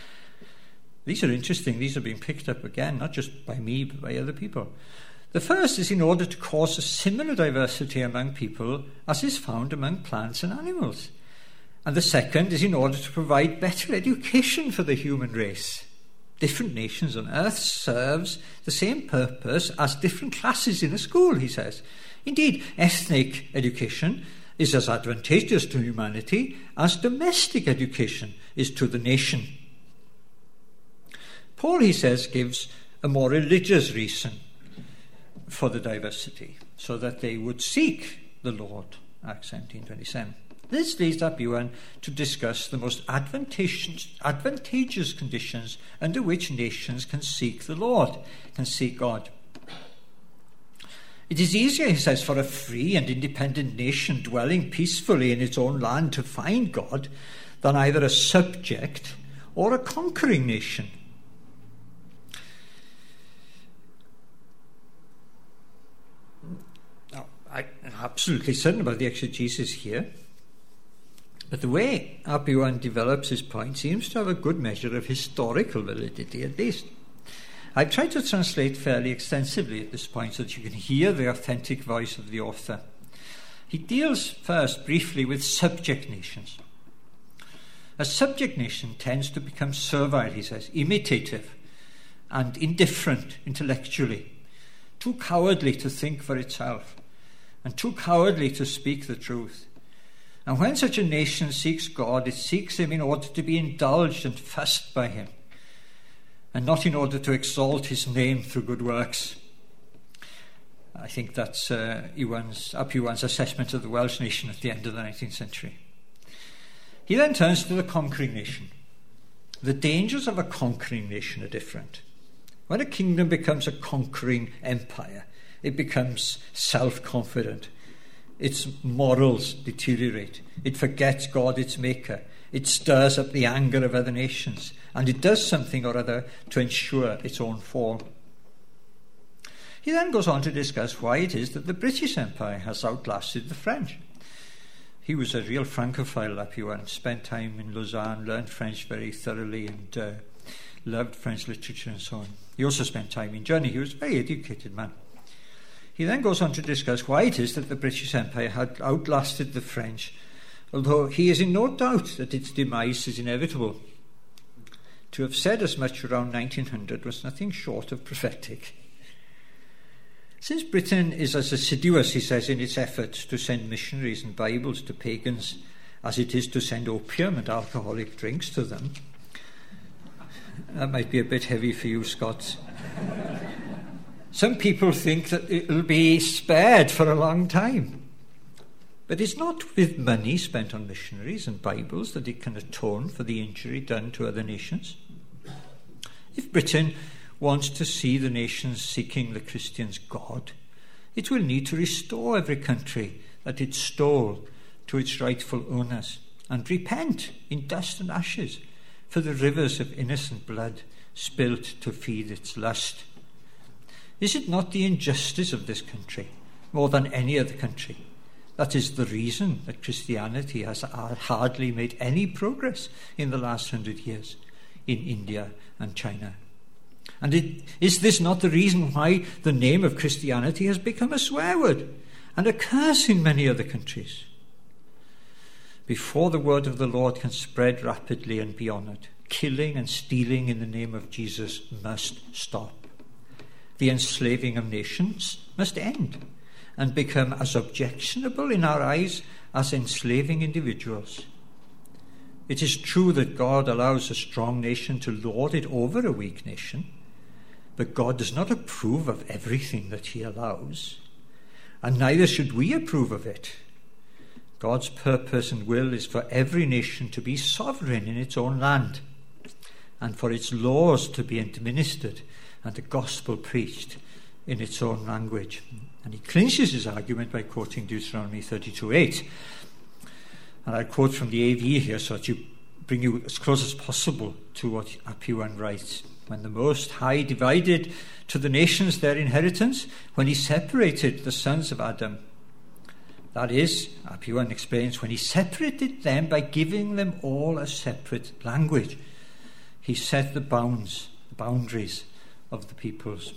These are interesting. These are being picked up again, not just by me, but by other people. The first is in order to cause a similar diversity among people as is found among plants and animals. And the second is in order to provide better education for the human race. Different nations on earth serves the same purpose as different classes in a school, he says. Indeed, ethnic education is as advantageous to humanity as domestic education is to the nation. Paul, he says, gives a more religious reason for the diversity, so that they would seek the Lord, Acts seventeen twenty-seven. This leads ap Iwan to discuss the most advantageous, advantageous conditions under which nations can seek the Lord, can seek God. It is easier, he says, for a free and independent nation dwelling peacefully in its own land to find God than either a subject or a conquering nation. Now, I'm absolutely certain about the exegesis here, But the way R P one develops his point seems to have a good measure of historical validity, at least. I've tried to translate fairly extensively at this point so that you can hear the authentic voice of the author. He deals first briefly with subject nations. A subject nation tends to become servile, he says, imitative and indifferent intellectually, too cowardly to think for itself, and too cowardly to speak the truth. And when such a nation seeks God, it seeks him in order to be indulged and fussed by him, and not in order to exalt his name through good works. I think that's uh, Iwan's, R P one's assessment of the Welsh nation at the end of the nineteenth century. He then turns to the conquering nation. The dangers of a conquering nation are different. When a kingdom becomes a conquering empire, it becomes self-confident. Its morals deteriorate. It forgets God, its maker. It stirs up the anger of other nations. And it does something or other to ensure its own fall. He then goes on to discuss why it is that the British Empire has outlasted the French. He was a real Francophile, R P one, spent time in Lausanne, learned French very thoroughly, and uh, loved French literature and so on. He also spent time in Germany. He was a very educated man. He then goes on to discuss why it is that the British Empire had outlasted the French, although he is in no doubt that its demise is inevitable. To have said as much around nineteen hundred was nothing short of prophetic. Since Britain is as assiduous, he says, in its efforts to send missionaries and Bibles to pagans as it is to send opium and alcoholic drinks to them, that might be a bit heavy for you Scots. Some people think that it'll be spared for a long time. But it's not with money spent on missionaries and Bibles that it can atone for the injury done to other nations. If Britain wants to see the nations seeking the Christians' God, it will need to restore every country that it stole to its rightful owners and repent in dust and ashes for the rivers of innocent blood spilt to feed its lust. Is it not the injustice of this country, more than any other country, that is the reason that Christianity has hardly made any progress in the last hundred years in India and China? And it, is this not the reason why the name of Christianity has become a swear word and a curse in many other countries? Before the word of the Lord can spread rapidly and be honoured, killing and stealing in the name of Jesus must stop. The enslaving of nations must end and become as objectionable in our eyes as enslaving individuals. It is true that God allows a strong nation to lord it over a weak nation, but God does not approve of everything that he allows, and neither should we approve of it. God's purpose and will is for every nation to be sovereign in its own land, and for its laws to be administered and the gospel preached in its own language. And he clinches his argument by quoting Deuteronomy thirty-two eight. And I quote from the A V here so that you bring you as close as possible to what R P one writes. When the Most High divided to the nations their inheritance, when he separated the sons of Adam, that is, R P one explains, when he separated them by giving them all a separate language, he set the bounds, the boundaries of the peoples.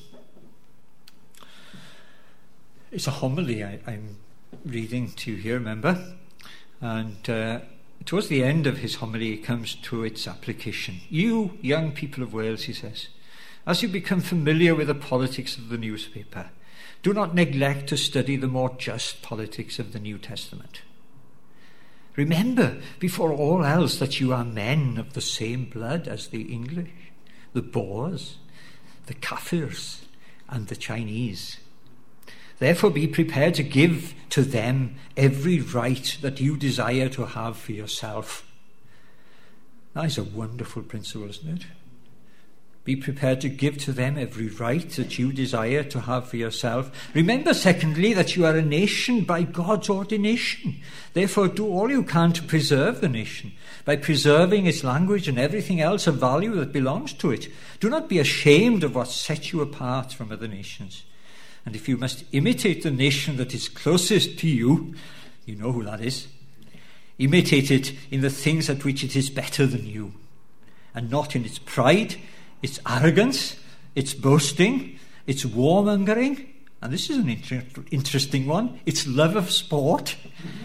It's a homily I, I'm reading to you here, remember? And uh, towards the end of his homily, he comes to its application. You, young people of Wales, he says, as you become familiar with the politics of the newspaper, do not neglect to study the more just politics of the New Testament. Remember, before all else, that you are men of the same blood as the English, the Boers, the Kafirs, and the Chinese. Therefore be prepared to give to them every right that you desire to have for yourself. That is a wonderful principle, isn't it? Be prepared to give to them every right that you desire to have for yourself. Remember, secondly, that you are a nation by God's ordination. Therefore do all you can to preserve the nation, by preserving its language and everything else of value that belongs to it. Do not be ashamed of what sets you apart from other nations. And if you must imitate the nation that is closest to you, you know who that is, Imitate it in the things at which it is better than you, and not in its pride, its arrogance, its boasting, its warmongering, and this is an inter- interesting one, its love of sport,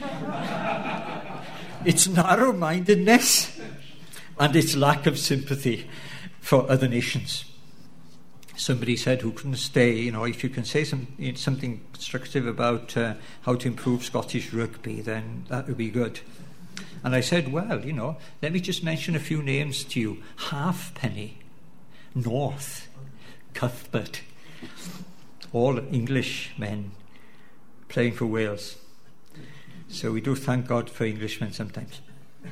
its narrow-mindedness, and its lack of sympathy for other nations. Somebody said who couldn't stay, you know, if you can say some, something constructive about uh, how to improve Scottish rugby, then that would be good. And I said, well, you know, let me just mention a few names to you. Halfpenny, North, Cuthbert, all English men playing for Wales. So we do thank God for Englishmen sometimes.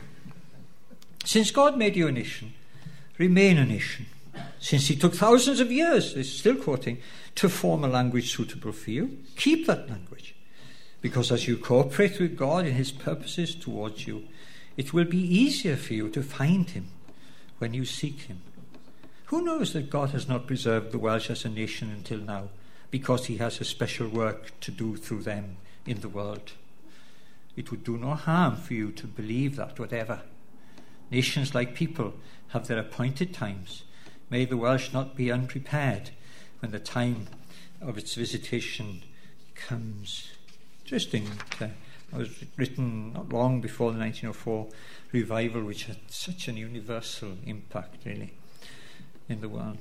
Since God made you a nation, remain a nation. Since he took thousands of years, this is still quoting, to form a language suitable for you, keep that language. Because as you cooperate with God in his purposes towards you, it will be easier for you to find him when you seek him. Who knows that God has not preserved the Welsh as a nation until now, because he has a special work to do through them in the world? It would do no harm for you to believe that, whatever. Nations, like people, have their appointed times. May the Welsh not be unprepared when the time of its visitation comes. Interesting. Uh, it was written not long before the nineteen oh four revival, which had such an universal impact, really, in the world.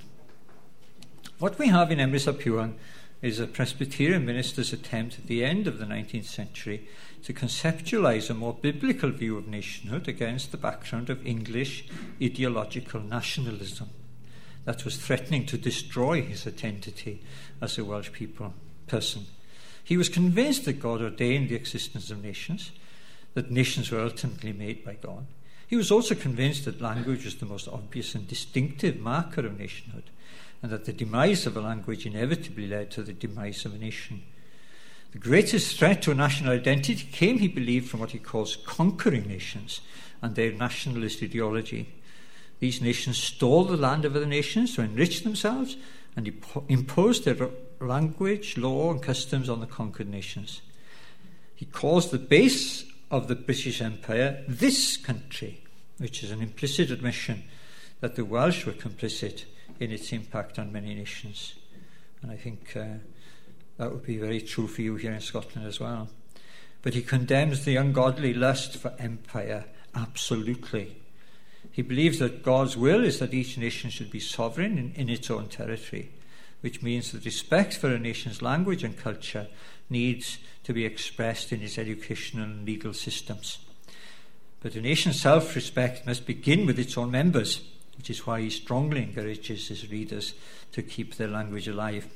What we have in Emrys ap Iwan is a Presbyterian minister's attempt at the end of the nineteenth century to conceptualize a more biblical view of nationhood against the background of English ideological nationalism that was threatening to destroy his identity as a Welsh people person. He was convinced that God ordained the existence of nations, that nations were ultimately made by God. He was also convinced that language was the most obvious and distinctive marker of nationhood, and that the demise of a language inevitably led to the demise of a nation. The greatest threat to a national identity came, he believed, from what he calls conquering nations and their nationalist ideology. These nations stole the land of other nations to enrich themselves and imposed their language, law and customs on the conquered nations. He calls the base of the British Empire this country, which is an implicit admission that the Welsh were complicit in its impact on many nations. And I think uh, that would be very true for you here in Scotland as well. But he condemns the ungodly lust for empire absolutely. He believes that God's will is that each nation should be sovereign in, in its own territory, which means that respect for a nation's language and culture needs to be expressed in its educational and legal systems. But a nation's self-respect must begin with its own members, which is why he strongly encourages his readers to keep their language alive.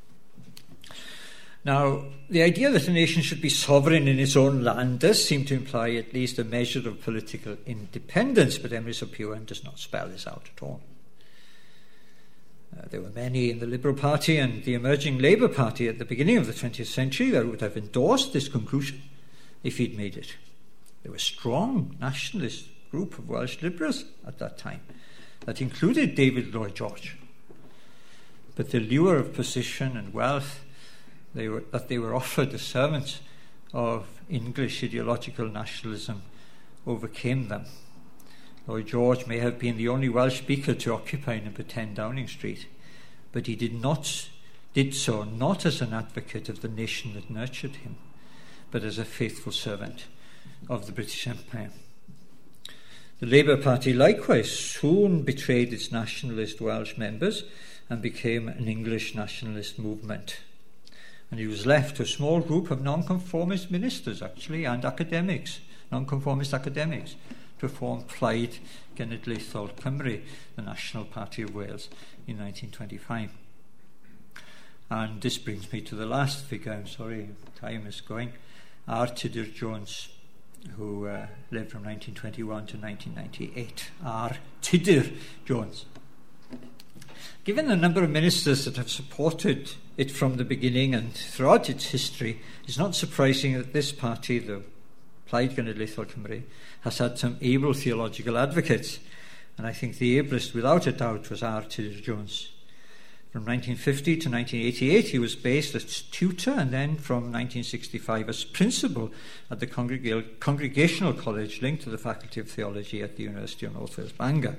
Now, the idea that a nation should be sovereign in its own land does seem to imply at least a measure of political independence, but Emrys ap Iwan does not spell this out at all. Uh, there were many in the Liberal Party and the emerging Labour Party at the beginning of the twentieth century that would have endorsed this conclusion if he'd made it. There was a strong nationalist group of Welsh Liberals at that time that included David Lloyd George. But the lure of position and wealth they were, that they were offered as servants of English ideological nationalism overcame them. Lloyd George may have been the only Welsh speaker to occupy number ten Downing Street, but he did not did so not as an advocate of the nation that nurtured him, but as a faithful servant of the British Empire. The Labour Party likewise soon betrayed its nationalist Welsh members and became an English nationalist movement. And he was left to a small group of nonconformist ministers, actually, and academics, nonconformist academics, to form Plaid Genedlaethol Cymru, the National Party of Wales, in nineteen twenty-five. And this brings me to the last figure. I'm sorry, time is going. R. Tudur Jones, who uh, lived from nineteen twenty-one to nineteen ninety-eight. R. Tudur Jones. Given the number of ministers that have supported it from the beginning and throughout its history, it's not surprising that this party, the Plaid Genedlaethol Cymru, has had some able theological advocates, and I think the ablest, without a doubt, was R. Tudur Jones. From nineteen fifty to nineteen eighty-eight, he was based as tutor, and then from nineteen sixty-five as principal at the Congreg- Congregational College linked to the Faculty of Theology at the University of North Wales, Bangor.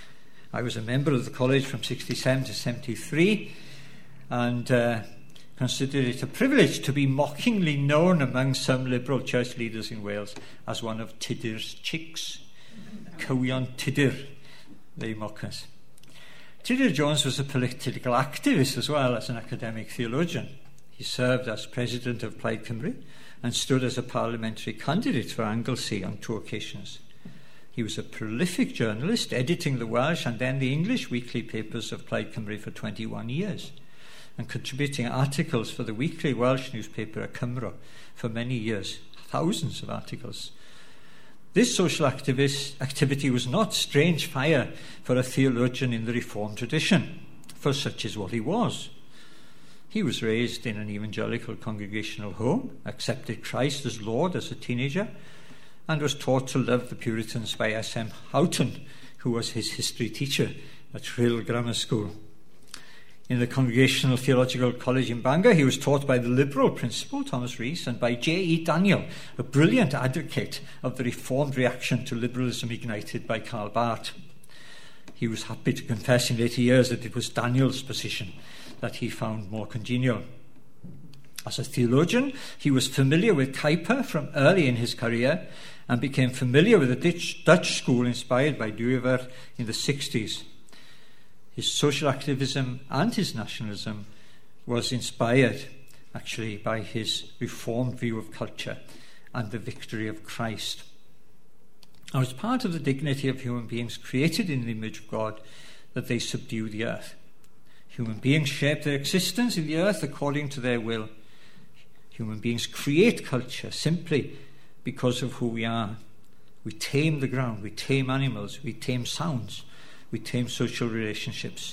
I was a member of the college from sixty-seven to seventy-three, and uh, considered it a privilege to be mockingly known among some liberal church leaders in Wales as one of Tudor's chicks. Cywion Tudor, they mock us. Tudor Jones was a political activist as well as an academic theologian. He served as president of Plaid Cymru and stood as a parliamentary candidate for Anglesey on two occasions. He was a prolific journalist, editing the Welsh and then the English weekly papers of Plaid Cymru for twenty-one years, and contributing articles for the weekly Welsh newspaper, Y Cymro, for many years, thousands of articles. This social activist activity was not strange fire for a theologian in the Reformed tradition, for such is what he was. He was raised in an evangelical congregational home, accepted Christ as Lord as a teenager, and was taught to love the Puritans by S M Houghton, who was his history teacher at Rhyl Grammar School. In the Congregational Theological College in Bangor, he was taught by the Liberal principal, Thomas Rees, and by J E Daniel, a brilliant advocate of the Reformed reaction to liberalism ignited by Karl Barth. He was happy to confess in later years that it was Daniel's position that he found more congenial. As a theologian, he was familiar with Kuyper from early in his career and became familiar with a Dutch, Dutch school inspired by Duiver in the sixties. His social activism and his nationalism was inspired, actually, by his reformed view of culture and the victory of Christ. Now, it's part of the dignity of human beings created in the image of God that they subdue the earth. Human beings shape their existence in the earth according to their will. Human beings create culture simply because of who we are. We tame the ground, we tame animals, we tame sounds. We tame social relationships.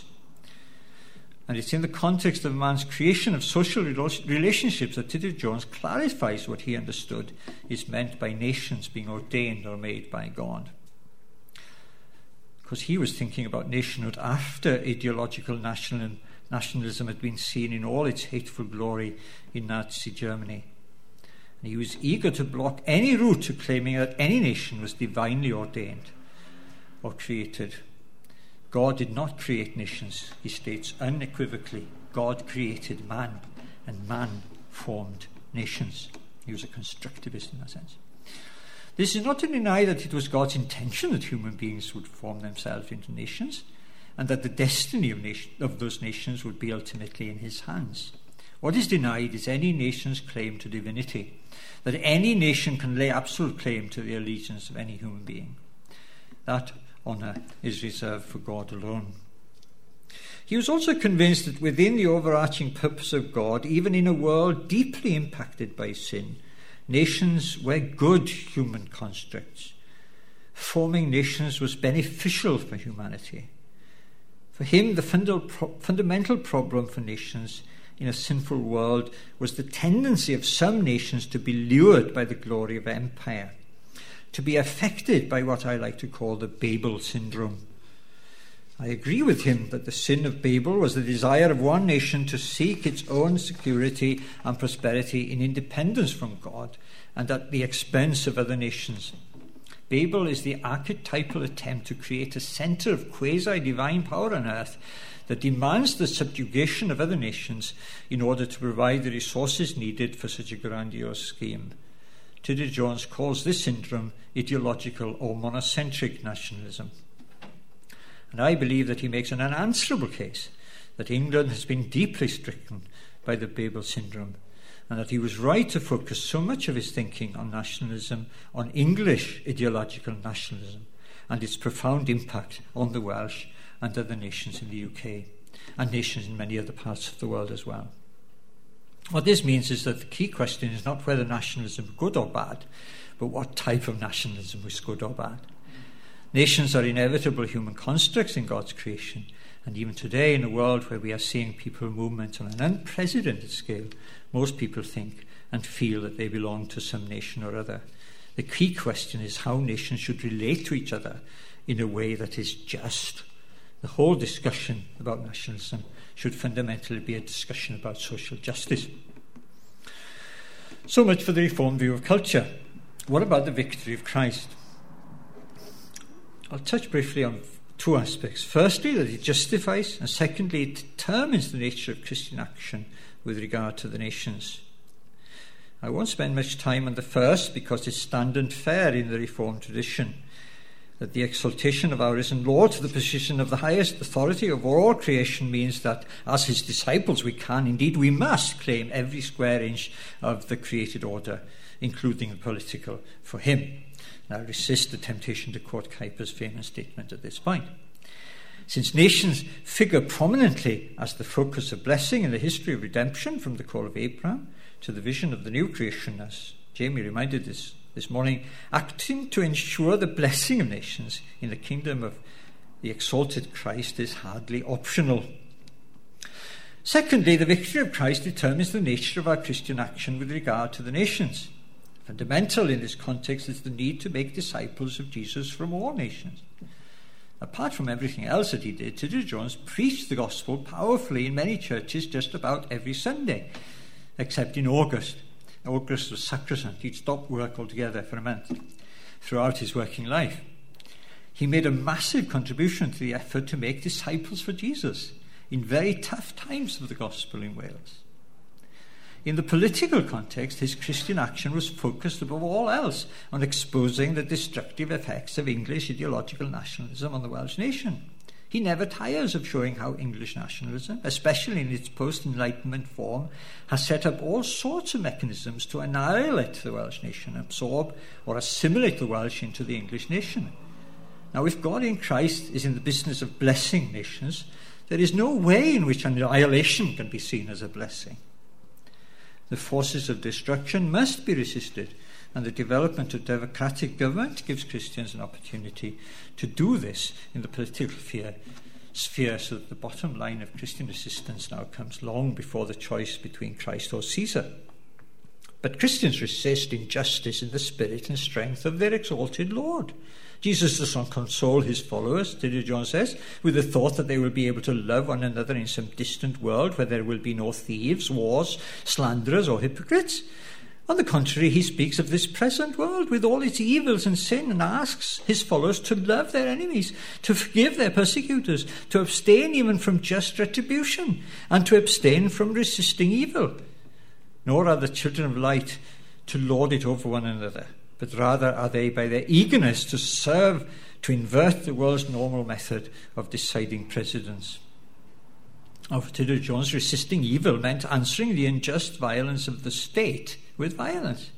And it's in the context of man's creation of social relationships that Tudor Jones clarifies what he understood is meant by nations being ordained or made by God. Because he was thinking about nationhood after ideological national, nationalism had been seen in all its hateful glory in Nazi Germany. And he was eager to block any route to claiming that any nation was divinely ordained or created. God did not create nations, he states unequivocally. God created man, and man formed nations. He was a constructivist in that sense. This is not to deny that it was God's intention that human beings would form themselves into nations, and that the destiny of, nation, of those nations would be ultimately in his hands. What is denied is any nation's claim to divinity, that any nation can lay absolute claim to the allegiance of any human being. That honour is reserved for God alone. He was also convinced that within the overarching purpose of God, even in a world deeply impacted by sin, nations were good human constructs. Forming nations was beneficial for humanity. For him, the fundamental problem for nations in a sinful world was the tendency of some nations to be lured by the glory of empire, to be affected by what I like to call the Babel syndrome. I agree with him that the sin of Babel was the desire of one nation to seek its own security and prosperity in independence from God and at the expense of other nations. Babel is the archetypal attempt to create a centre of quasi-divine power on earth that demands the subjugation of other nations in order to provide the resources needed for such a grandiose scheme. Tudor Jones calls this syndrome ideological or monocentric nationalism. And I believe that he makes an unanswerable case that England has been deeply stricken by the Babel syndrome, and that he was right to focus so much of his thinking on nationalism, on English ideological nationalism, and its profound impact on the Welsh and other nations in the U K, and nations in many other parts of the world as well. What this means is that the key question is not whether nationalism is good or bad, but what type of nationalism is good or bad. Nations are inevitable human constructs in God's creation, and even today, in a world where we are seeing people movement on an unprecedented scale, most people think and feel that they belong to some nation or other. The key question is how nations should relate to each other in a way that is just. The whole discussion about nationalism should fundamentally be a discussion about social justice. So much for the Reformed view of culture. What about the victory of Christ? I'll touch briefly on two aspects. Firstly, that it justifies, and secondly, it determines the nature of Christian action with regard to the nations. I won't spend much time on the first because it's standard fare in the Reformed tradition that the exaltation of our risen Lord to the position of the highest authority of all creation means that as his disciples we can, indeed we must, claim every square inch of the created order, including the political, for him. Now resist the temptation to quote Kuyper's famous statement at this point. Since nations figure prominently as the focus of blessing in the history of redemption, from the call of Abraham to the vision of the new creation, as Jamie reminded us this morning, acting to ensure the blessing of nations in the kingdom of the exalted Christ is hardly optional. Secondly, the victory of Christ determines the nature of our Christian action with regard to the nations. Fundamental in this context is the need to make disciples of Jesus from all nations. Apart from everything else that he did, Tudor Jones preached the gospel powerfully in many churches just about every Sunday, except in August. August was sacrosanct. He'd stopped work altogether for a month throughout his working life. He made a massive contribution to the effort to make disciples for Jesus in very tough times of the gospel in Wales. In the political context, his Christian action was focused above all else on exposing the destructive effects of English ideological nationalism on the Welsh nation. He never tires of showing how English nationalism, especially in its post-Enlightenment form, has set up all sorts of mechanisms to annihilate the Welsh nation, absorb or assimilate the Welsh into the English nation. Now, if God in Christ is in the business of blessing nations, there is no way in which annihilation can be seen as a blessing. The forces of destruction must be resisted, and the development of democratic government gives Christians an opportunity to do this in the political sphere, sphere so that the bottom line of Christian resistance now comes long before the choice between Christ or Caesar. But Christians resist injustice in the spirit and strength of their exalted Lord. Jesus does not console his followers, Tudor Jones says, with the thought that they will be able to love one another in some distant world where there will be no thieves, wars, slanderers, or hypocrites. On the contrary, he speaks of this present world with all its evils and sin, and asks his followers to love their enemies, to forgive their persecutors, to abstain even from just retribution, and to abstain from resisting evil. Nor are the children of light to lord it over one another, but rather are they, by their eagerness to serve, to invert the world's normal method of deciding precedence. For Tudor Jones, resisting evil meant answering the unjust violence of the state with violence.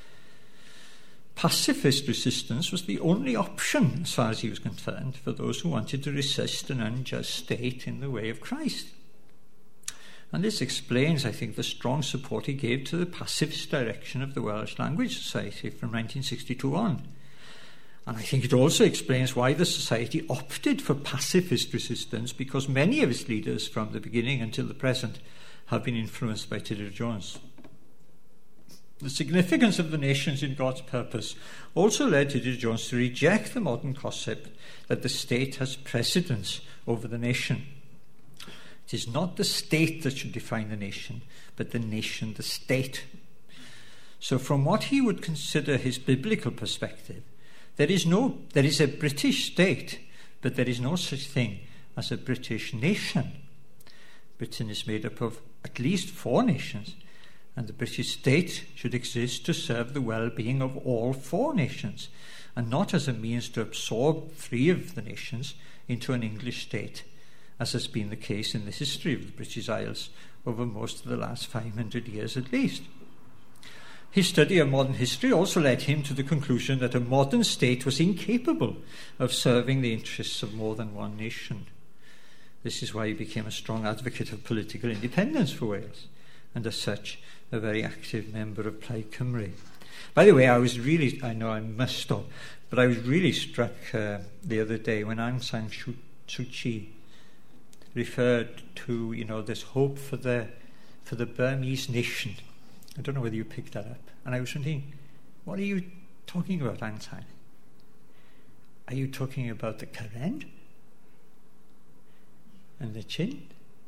Pacifist resistance was the only option, as far as he was concerned, for those who wanted to resist an unjust state in the way of Christ. And this explains, I think, the strong support he gave to the pacifist direction of the Welsh Language Society from nineteen sixty-two on. And I think it also explains why the Society opted for pacifist resistance, because many of its leaders from the beginning until the present have been influenced by Tudor Jones. The significance of the nations in God's purpose also led Tudor Jones to reject the modern concept that the state has precedence over the nation. It is not the state that should define the nation, but the nation the state. So from what he would consider his biblical perspective, there is no there is a British state, but there is no such thing as a British nation. Britain is made up of at least four nations, and the British state should exist to serve the well-being of all four nations, and not as a means to absorb three of the nations into an English state, as has been the case in the history of the British Isles over most of the last five hundred years at least. His study of modern history also led him to the conclusion that a modern state was incapable of serving the interests of more than one nation. This is why he became a strong advocate of political independence for Wales, and as such, a very active member of Plaid Cymru. By the way, I was really, I know I must stop, but I was really struck uh, the other day when Aung San Suu Kyi referred to, you know, this hope for the for the Burmese nation. I don't know whether you picked that up. And I was thinking, what are you talking about, Aung San? Are you talking about the Karen? And the Chin?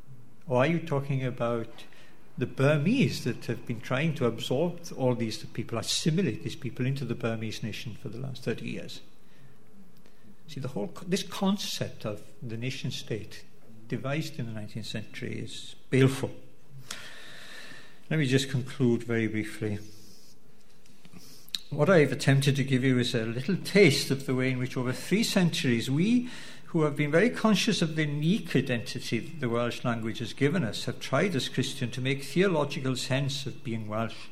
Or are you talking about the Burmese that have been trying to absorb all these people, assimilate these people into the Burmese nation for the last thirty years? See, the whole this concept of the nation state devised in the nineteenth century is baleful. Let me just conclude very briefly. What I've attempted to give you is a little taste of the way in which over three centuries we, who have been very conscious of the unique identity that the Welsh language has given us, have tried as Christians to make theological sense of being Welsh.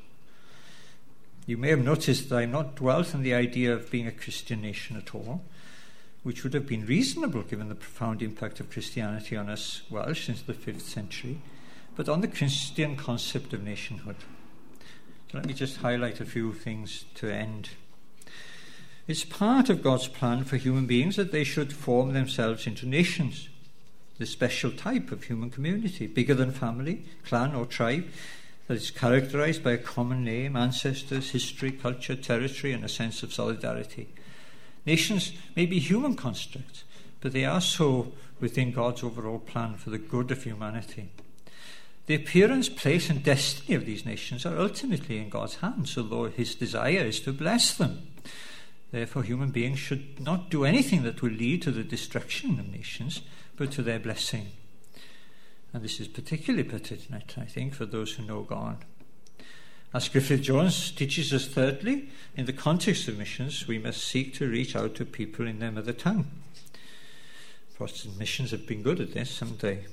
You may have noticed that I'm not dwelt on the idea of being a Christian nation at all, which would have been reasonable given the profound impact of Christianity on us Welsh since the fifth century, but on the Christian concept of nationhood. So let me just highlight a few things to end. It's part of God's plan for human beings that they should form themselves into nations, the special type of human community, bigger than family, clan or tribe, that is characterized by a common name, ancestors, history, culture, territory, and a sense of solidarity. Nations may be human constructs, but they are so within God's overall plan for the good of humanity. The appearance, place, and destiny of these nations are ultimately in God's hands, although his desire is to bless them. Therefore, human beings should not do anything that will lead to the destruction of nations, but to their blessing. And this is particularly pertinent, I think, for those who know God. As Griffith Jones teaches us, thirdly, in the context of missions, we must seek to reach out to people in their mother tongue. Protestant missions have been good at this, haven't they?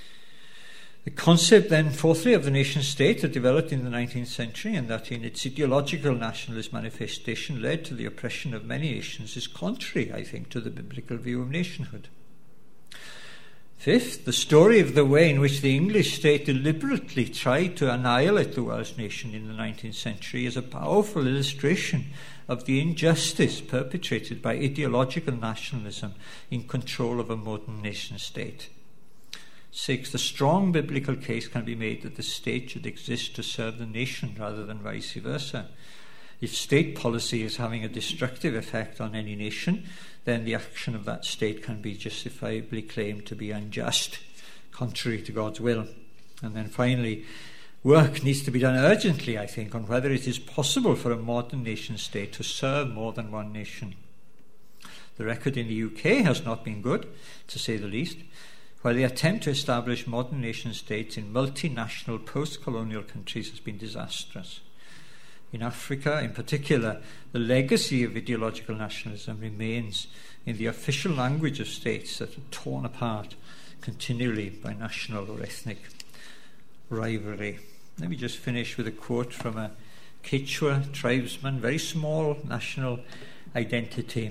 The concept, then, fourthly, of the nation-state that developed in the nineteenth century, and that in its ideological nationalist manifestation led to the oppression of many nations, is contrary, I think, to the biblical view of nationhood. Fifth, the story of the way in which the English state deliberately tried to annihilate the Welsh nation in the nineteenth century is a powerful illustration of the injustice perpetrated by ideological nationalism in control of a modern nation-state. Sixth, a strong biblical case can be made that the state should exist to serve the nation rather than vice versa. If state policy is having a destructive effect on any nation, then the action of that state can be justifiably claimed to be unjust, contrary to God's will. And then finally, work needs to be done urgently, I think, on whether it is possible for a modern nation state to serve more than one nation. The record in the U K has not been good, to say the least, while the attempt to establish modern nation states in multinational post-colonial countries has been disastrous. In Africa, in particular, the legacy of ideological nationalism remains in the official language of states that are torn apart continually by national or ethnic rivalry. Let me just finish with a quote from a Quechua tribesman, very small national identity,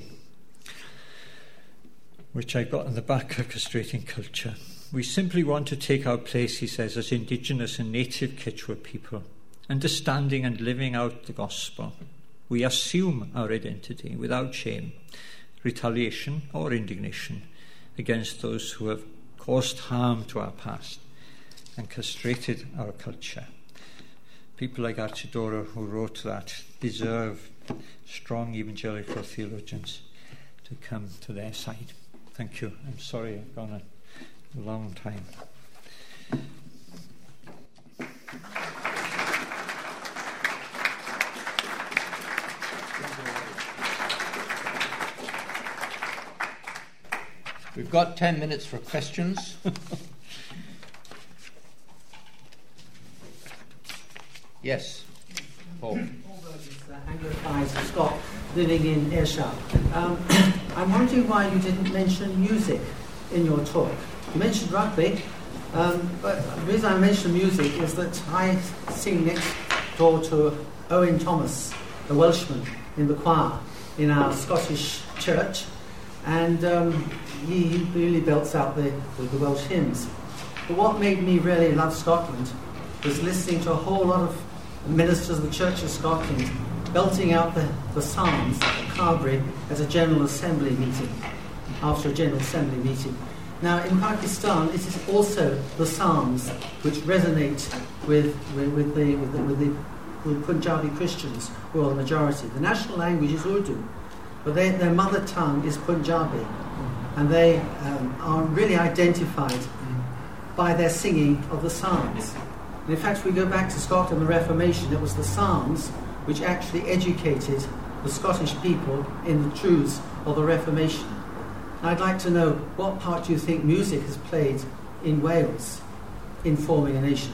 which I got in the back of Castrating Culture. We simply want to take our place, he says, as indigenous and native Quechua people, understanding and living out the gospel. We assume our identity without shame, retaliation or indignation against those who have caused harm to our past and castrated our culture. People like Archidoro, who wrote that, deserve strong evangelical theologians to come to their side. Thank you. I'm sorry I've gone a long time. We've got ten minutes for questions. Yes, Paul. Paul Burgess, uh, Anglicized Scot living in Ayrshire. Um, I'm wondering why you didn't mention music in your talk. You mentioned rugby, um, but the reason I mention music is that I sing next door to Owen Thomas, the Welshman, in the choir in our Scottish church, and um, he, he really belts out the, the, the Welsh hymns. But what made me really love Scotland was listening to a whole lot of ministers of the Church of Scotland belting out the, the psalms at Carbery at a General Assembly meeting, after a General Assembly meeting. Now, in Pakistan, it is also the psalms which resonate with, with, with, the, with, the, with, the, with Punjabi Christians, who are the majority. The national language is Urdu, but they, their mother tongue is Punjabi, and they um, are really identified by their singing of the Psalms. And in fact, if we go back to Scotland, the Reformation, it was the Psalms which actually educated the Scottish people in the truths of the Reformation. And I'd like to know, what part do you think music has played in Wales in forming a nation?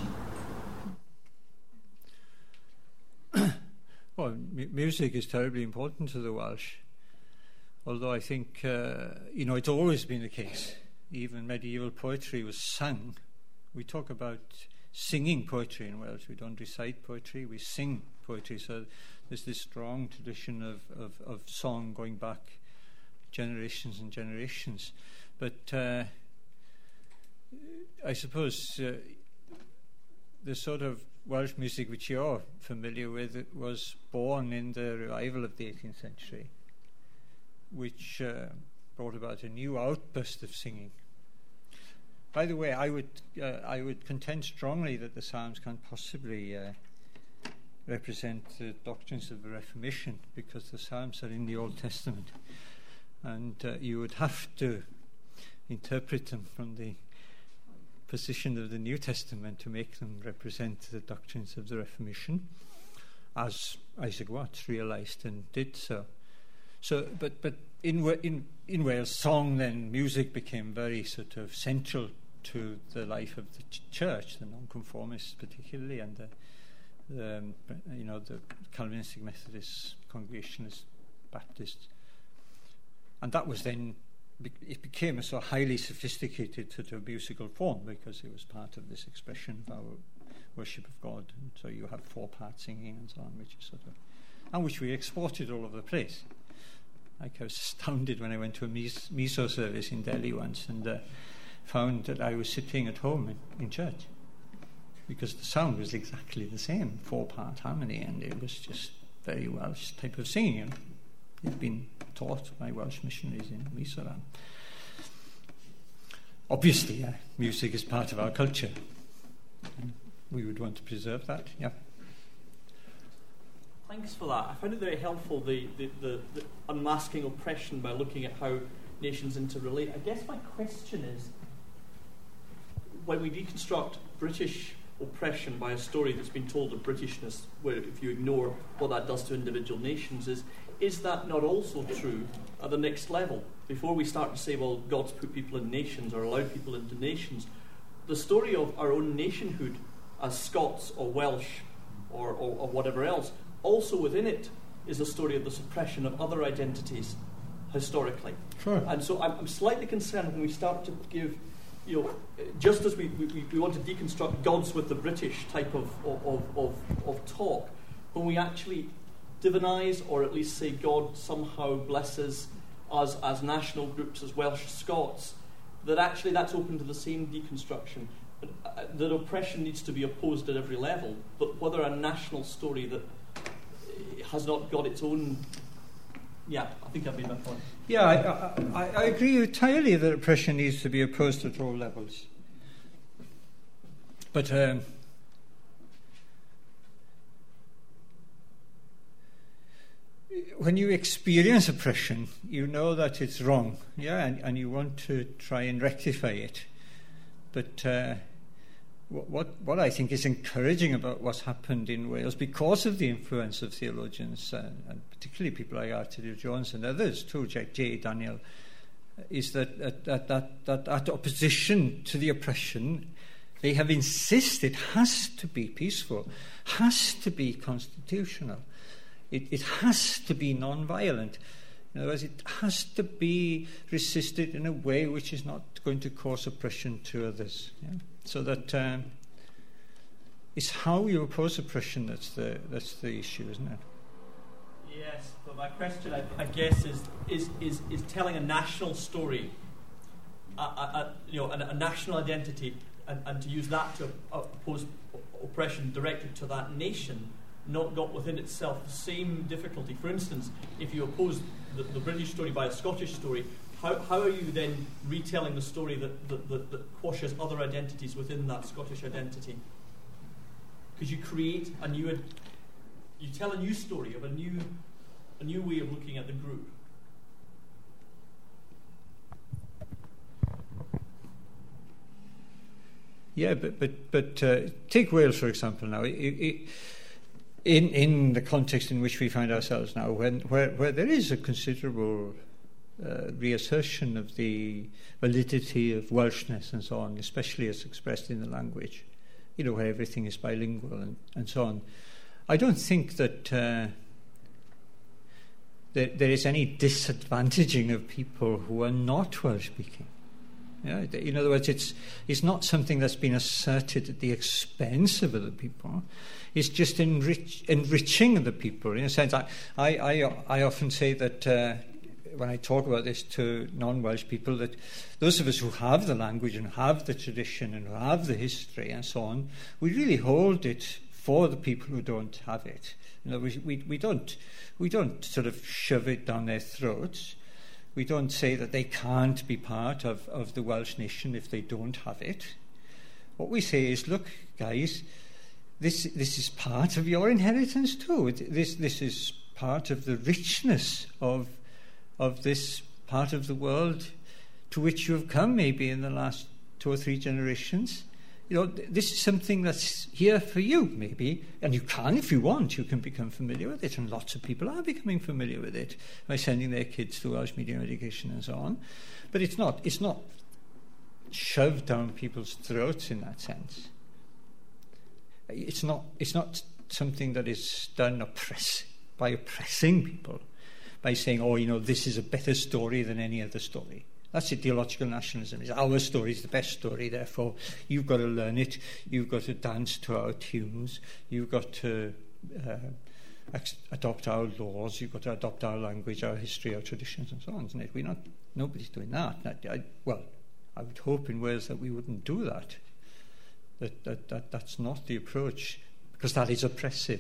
Well, m- music is terribly important to the Welsh, although I think, uh, you know, it's always been the case. Even medieval poetry was sung. We talk about singing poetry in Wales. We don't recite poetry, we sing poetry. So there's this strong tradition of, of, of song going back generations and generations. But uh, I suppose uh, the sort of Welsh music which you're familiar with was born in the revival of the eighteenth century, which uh, brought about a new outburst of singing. By the way, I would uh, I would contend strongly that the Psalms can't possibly uh, represent the doctrines of the Reformation, because the Psalms are in the Old Testament, and uh, you would have to interpret them from the position of the New Testament to make them represent the doctrines of the Reformation, as Isaac Watts realized and did so. So, but but in in in Wales, song then music became very sort of central to the life of the ch- church, the Nonconformists particularly, and the, the um, you know the Calvinistic, Methodist, Congregationalist, Baptist, and that was then it became a so highly sophisticated sort of musical form because it was part of this expression of our worship of God, and so you have four-part singing and so on, which is sort of and which we exported all over the place. Like I was astounded when I went to a mis- miso service in Delhi once and uh, found that I was sitting at home in, in church because the sound was exactly the same, four-part harmony, and it was just very Welsh type of singing. And it's been taught by Welsh missionaries in Mizoram. Obviously, uh, music is part of our culture, and we would want to preserve that. Yeah. Thanks for that. I found it very helpful, the, the, the, the unmasking oppression by looking at how nations interrelate. I guess my question is, when we deconstruct British oppression by a story that's been told of Britishness, where if you ignore what that does to individual nations, is is that not also true at the next level? Before we start to say, well, God's put people in nations or allowed people into nations, the story of our own nationhood as Scots or Welsh or, or, or whatever else, also within it is a story of the suppression of other identities historically. Sure. And so I'm, I'm slightly concerned when we start to give, you know, just as we, we, we want to deconstruct gods with the British type of, of, of, of talk, when we actually divinize or at least say God somehow blesses us as national groups, as Welsh Scots, that actually that's open to the same deconstruction. That oppression needs to be opposed at every level, but whether a national story that has not got its own... Yeah, I think I've made my point. Yeah, I, I, I agree entirely that oppression needs to be opposed at all levels. But um, when you experience oppression, you know that it's wrong, yeah, and, and you want to try and rectify it. But uh, what what I think is encouraging about what's happened in Wales, because of the influence of theologians, uh, and particularly people like R T D Jones and others too, Jack J. Daniel, is that that, that that that that opposition to the oppression, they have insisted has to be peaceful, has to be constitutional. It, it has to be non-violent. In other words, it has to be resisted in a way which is not going to cause oppression to others. Yeah? So that um, it's how you oppose oppression that's the that's the issue, isn't it? Yes, but my question, I, I guess, is is is is telling a national story, a, a, a, you know, a, a national identity, and, and to use that to oppose oppression directed to that nation, not got within itself the same difficulty. For instance, if you oppose the, the British story by a Scottish story, how, how are you then retelling the story that, that, that, that quashes other identities within that Scottish identity? Because you create a new, you tell a new story of a new, a new way of looking at the group. Yeah, but but but uh, take Wales for example. Now, it, it, in in the context in which we find ourselves now, when where where there is a considerable uh, reassertion of the validity of Welshness and so on, especially as expressed in the language, you know, where everything is bilingual and, and so on. I don't think that uh, there, there is any disadvantaging of people who are not Welsh speaking. Yeah, in other words, it's it's not something that's been asserted at the expense of other people. It's just enrich, enriching the people. In a sense, I I, I, I often say that uh, when I talk about this to non-Welsh people, that those of us who have the language and have the tradition and who have the history and so on, we really hold it for the people who don't have it. You know, we, we, we don't we don't sort of shove it down their throats. We don't say that they can't be part of, of the Welsh nation if they don't have it. What we say is, look, guys, this this is part of your inheritance too. This this is part of the richness of of this part of the world to which you have come, maybe in the last two or three generations. You know, this is something that's here for you, maybe, and you can, if you want, you can become familiar with it, and lots of people are becoming familiar with it by sending their kids to Welsh medium education and so on. But it's not, it's not shoved down people's throats in that sense. It's not, it's not something that is done oppress, by oppressing people, by saying, oh, you know, this is a better story than any other story. That's ideological nationalism. It's our story is the best story, therefore you've got to learn it, you've got to dance to our tunes, you've got to uh, ex- adopt our laws, you've got to adopt our language, our history, our traditions, and so on, isn't it? We're not, nobody's doing that. I, I, well, I would hope in Wales that we wouldn't do that. That, that, that. That's not the approach, because that is oppressive.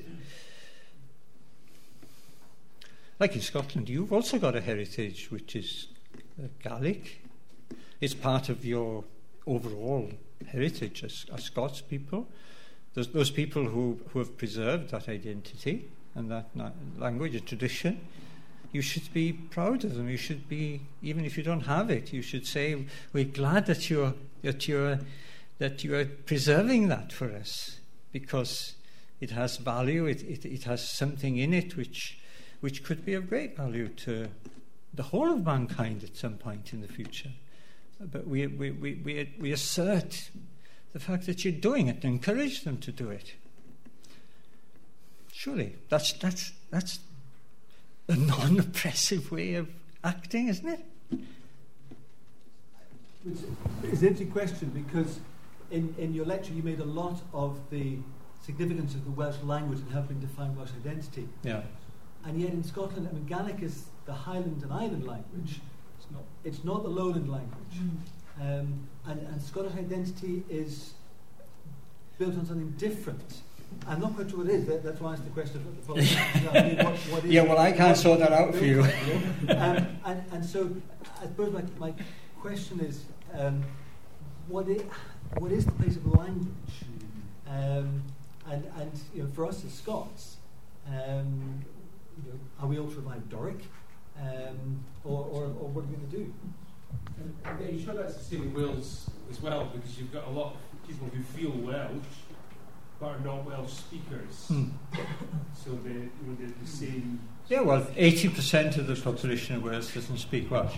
Like in Scotland, you've also got a heritage which is Uh, Gaelic. It's part of your overall heritage as, as Scots people. There's those people who, who have preserved that identity and that na- language and tradition. You should be proud of them. You should be, even if you don't have it, you should say, we're glad that you're that you're that you are preserving that for us, because it has value. It, it it has something in it which which could be of great value to the whole of mankind at some point in the future. But we we, we, we, we assert the fact that you're doing it and encourage them to do it. Surely that's that's that's a non-oppressive way of acting, isn't it? It's, it's an interesting question, because in, in your lecture you made a lot of the significance of the Welsh language in helping define Welsh identity. Yeah. And yet in Scotland, I mean, Gaelic is the Highland and Island language. It's not, it's not the Lowland language. Mm. Um, and, and Scottish identity is built on something different. I'm not quite sure what it is. That, that's why I asked the question. Of the I mean, what, what is yeah, well, I can't sort that out for you. um, and, and so I suppose my, my question is, um, what, is, what is the place of language? Um, and, and you know, for us as Scots, um, you know, are we all to revive Doric, um, or, or, or what are we going to do? And, and yeah, you sure that's the same in Wales as well, because you've got a lot of people who feel Welsh but are not Welsh speakers. Hmm. So the, you know, the, the same. Yeah, well, eighty percent of the population of Wales doesn't speak Welsh.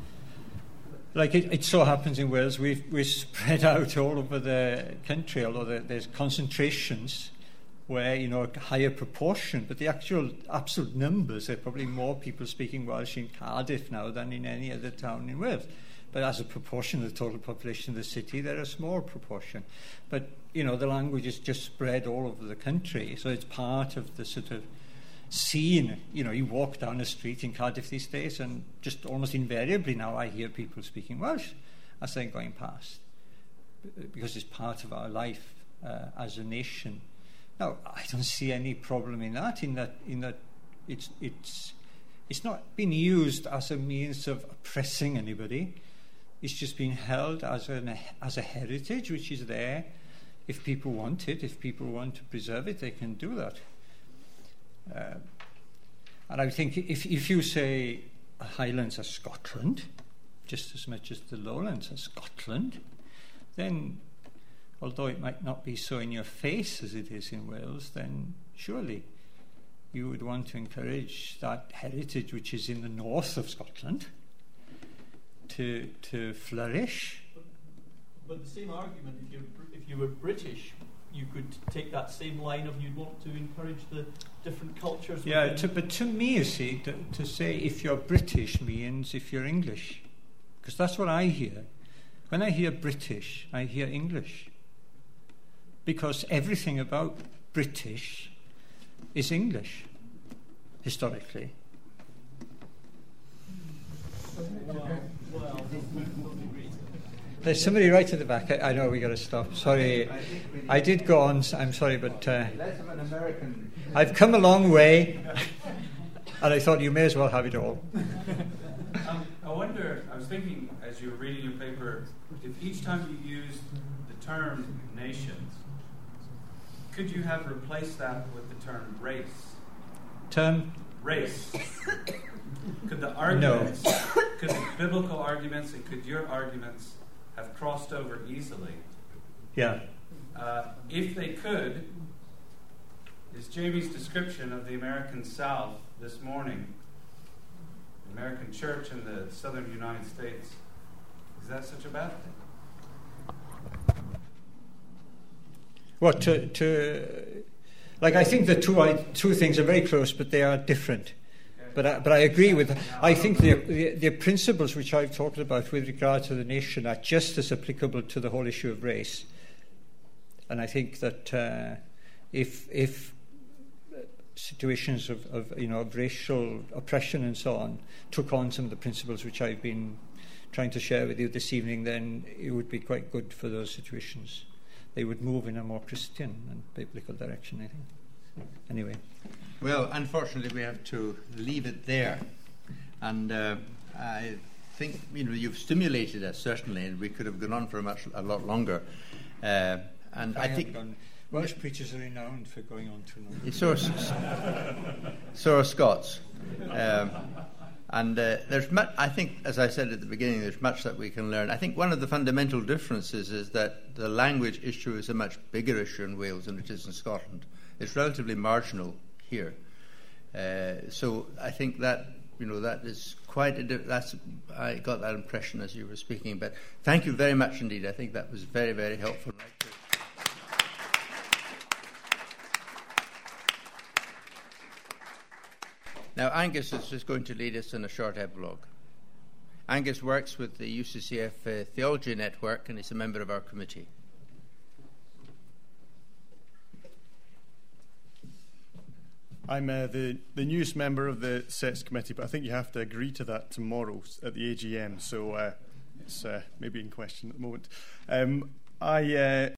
Like it, it so happens in Wales, we've we're spread out all over the country, although there, there's concentrations where, you know, a higher proportion, but the actual absolute numbers, there are probably more people speaking Welsh in Cardiff now than in any other town in Wales. But as a proportion of the total population of the city, they're a small proportion. But, you know, the language is just spread all over the country, so it's part of the sort of scene. You know, you walk down a street in Cardiff these days, and just almost invariably now I hear people speaking Welsh as they're going past, because it's part of our life uh, as a nation. Now, I don't see any problem in that, in that, in that it's, it's, it's not been used as a means of oppressing anybody. It's just been held as, an, as a heritage which is there. If people want it, if people want to preserve it, they can do that. Uh, and I think if, if you say Highlands are Scotland, just as much as the Lowlands are Scotland, then although it might not be so in your face as it is in Wales, then surely you would want to encourage that heritage which is in the north of Scotland to to flourish. But, but the same argument, if you if you were British, you could take that same line of you'd want to encourage the different cultures. Yeah, to, but to me, you see, to, to say if you're British means if you're English, because that's what I hear. When I hear British, I hear English, because everything about British is English, historically. Well, well, There's somebody right at the back. I, I know we got to stop. Sorry, I did go on. I'm sorry, but uh, Less of an American. I've come a long way, and I thought you may as well have it all. Um, I wonder, I was thinking as you were reading your paper, if each time you used the term nations, could you have replaced that with the term race? Term? Race. Could the arguments, no. could the biblical arguments and could your arguments have crossed over easily? Yeah. Uh, if they could, is Jamie's description of the American South this morning, the American church in the southern United States, is that such a bad thing? Well, to, to like I think the two I, two things are very close, but they are different. But I, but I agree with. I think the, the the principles which I've talked about with regard to the nation are just as applicable to the whole issue of race. And I think that uh, if if situations of, of you know of racial oppression and so on took on some of the principles which I've been trying to share with you this evening, then it would be quite good for those situations. They would move in a more Christian and biblical direction, I think. Anyway. Well, unfortunately, we have to leave it there. And uh, I think, you know, you've stimulated us, certainly, and we could have gone on for a, much, a lot longer. Uh, and I, I think... Gone. Welsh preachers are renowned for going on too long. So are, so are Scots. Um, and uh, there's much, I think, as I said at the beginning, there's much that we can learn. I think one of the fundamental differences is that the language issue is a much bigger issue in Wales than it is in Scotland. It's relatively marginal here. Uh, so I think that, you know, that is quite a di- that's I got that impression as you were speaking. But thank you very much indeed. I think that was very, very helpful. Now, Angus is just going to lead us in a short epilogue. Angus works with the U C C F uh, Theology Network and is a member of our committee. I'm uh, the, the newest member of the S E T S committee, but I think you have to agree to that tomorrow at the A G M, so uh, it's uh, maybe in question at the moment. Um, I... Uh,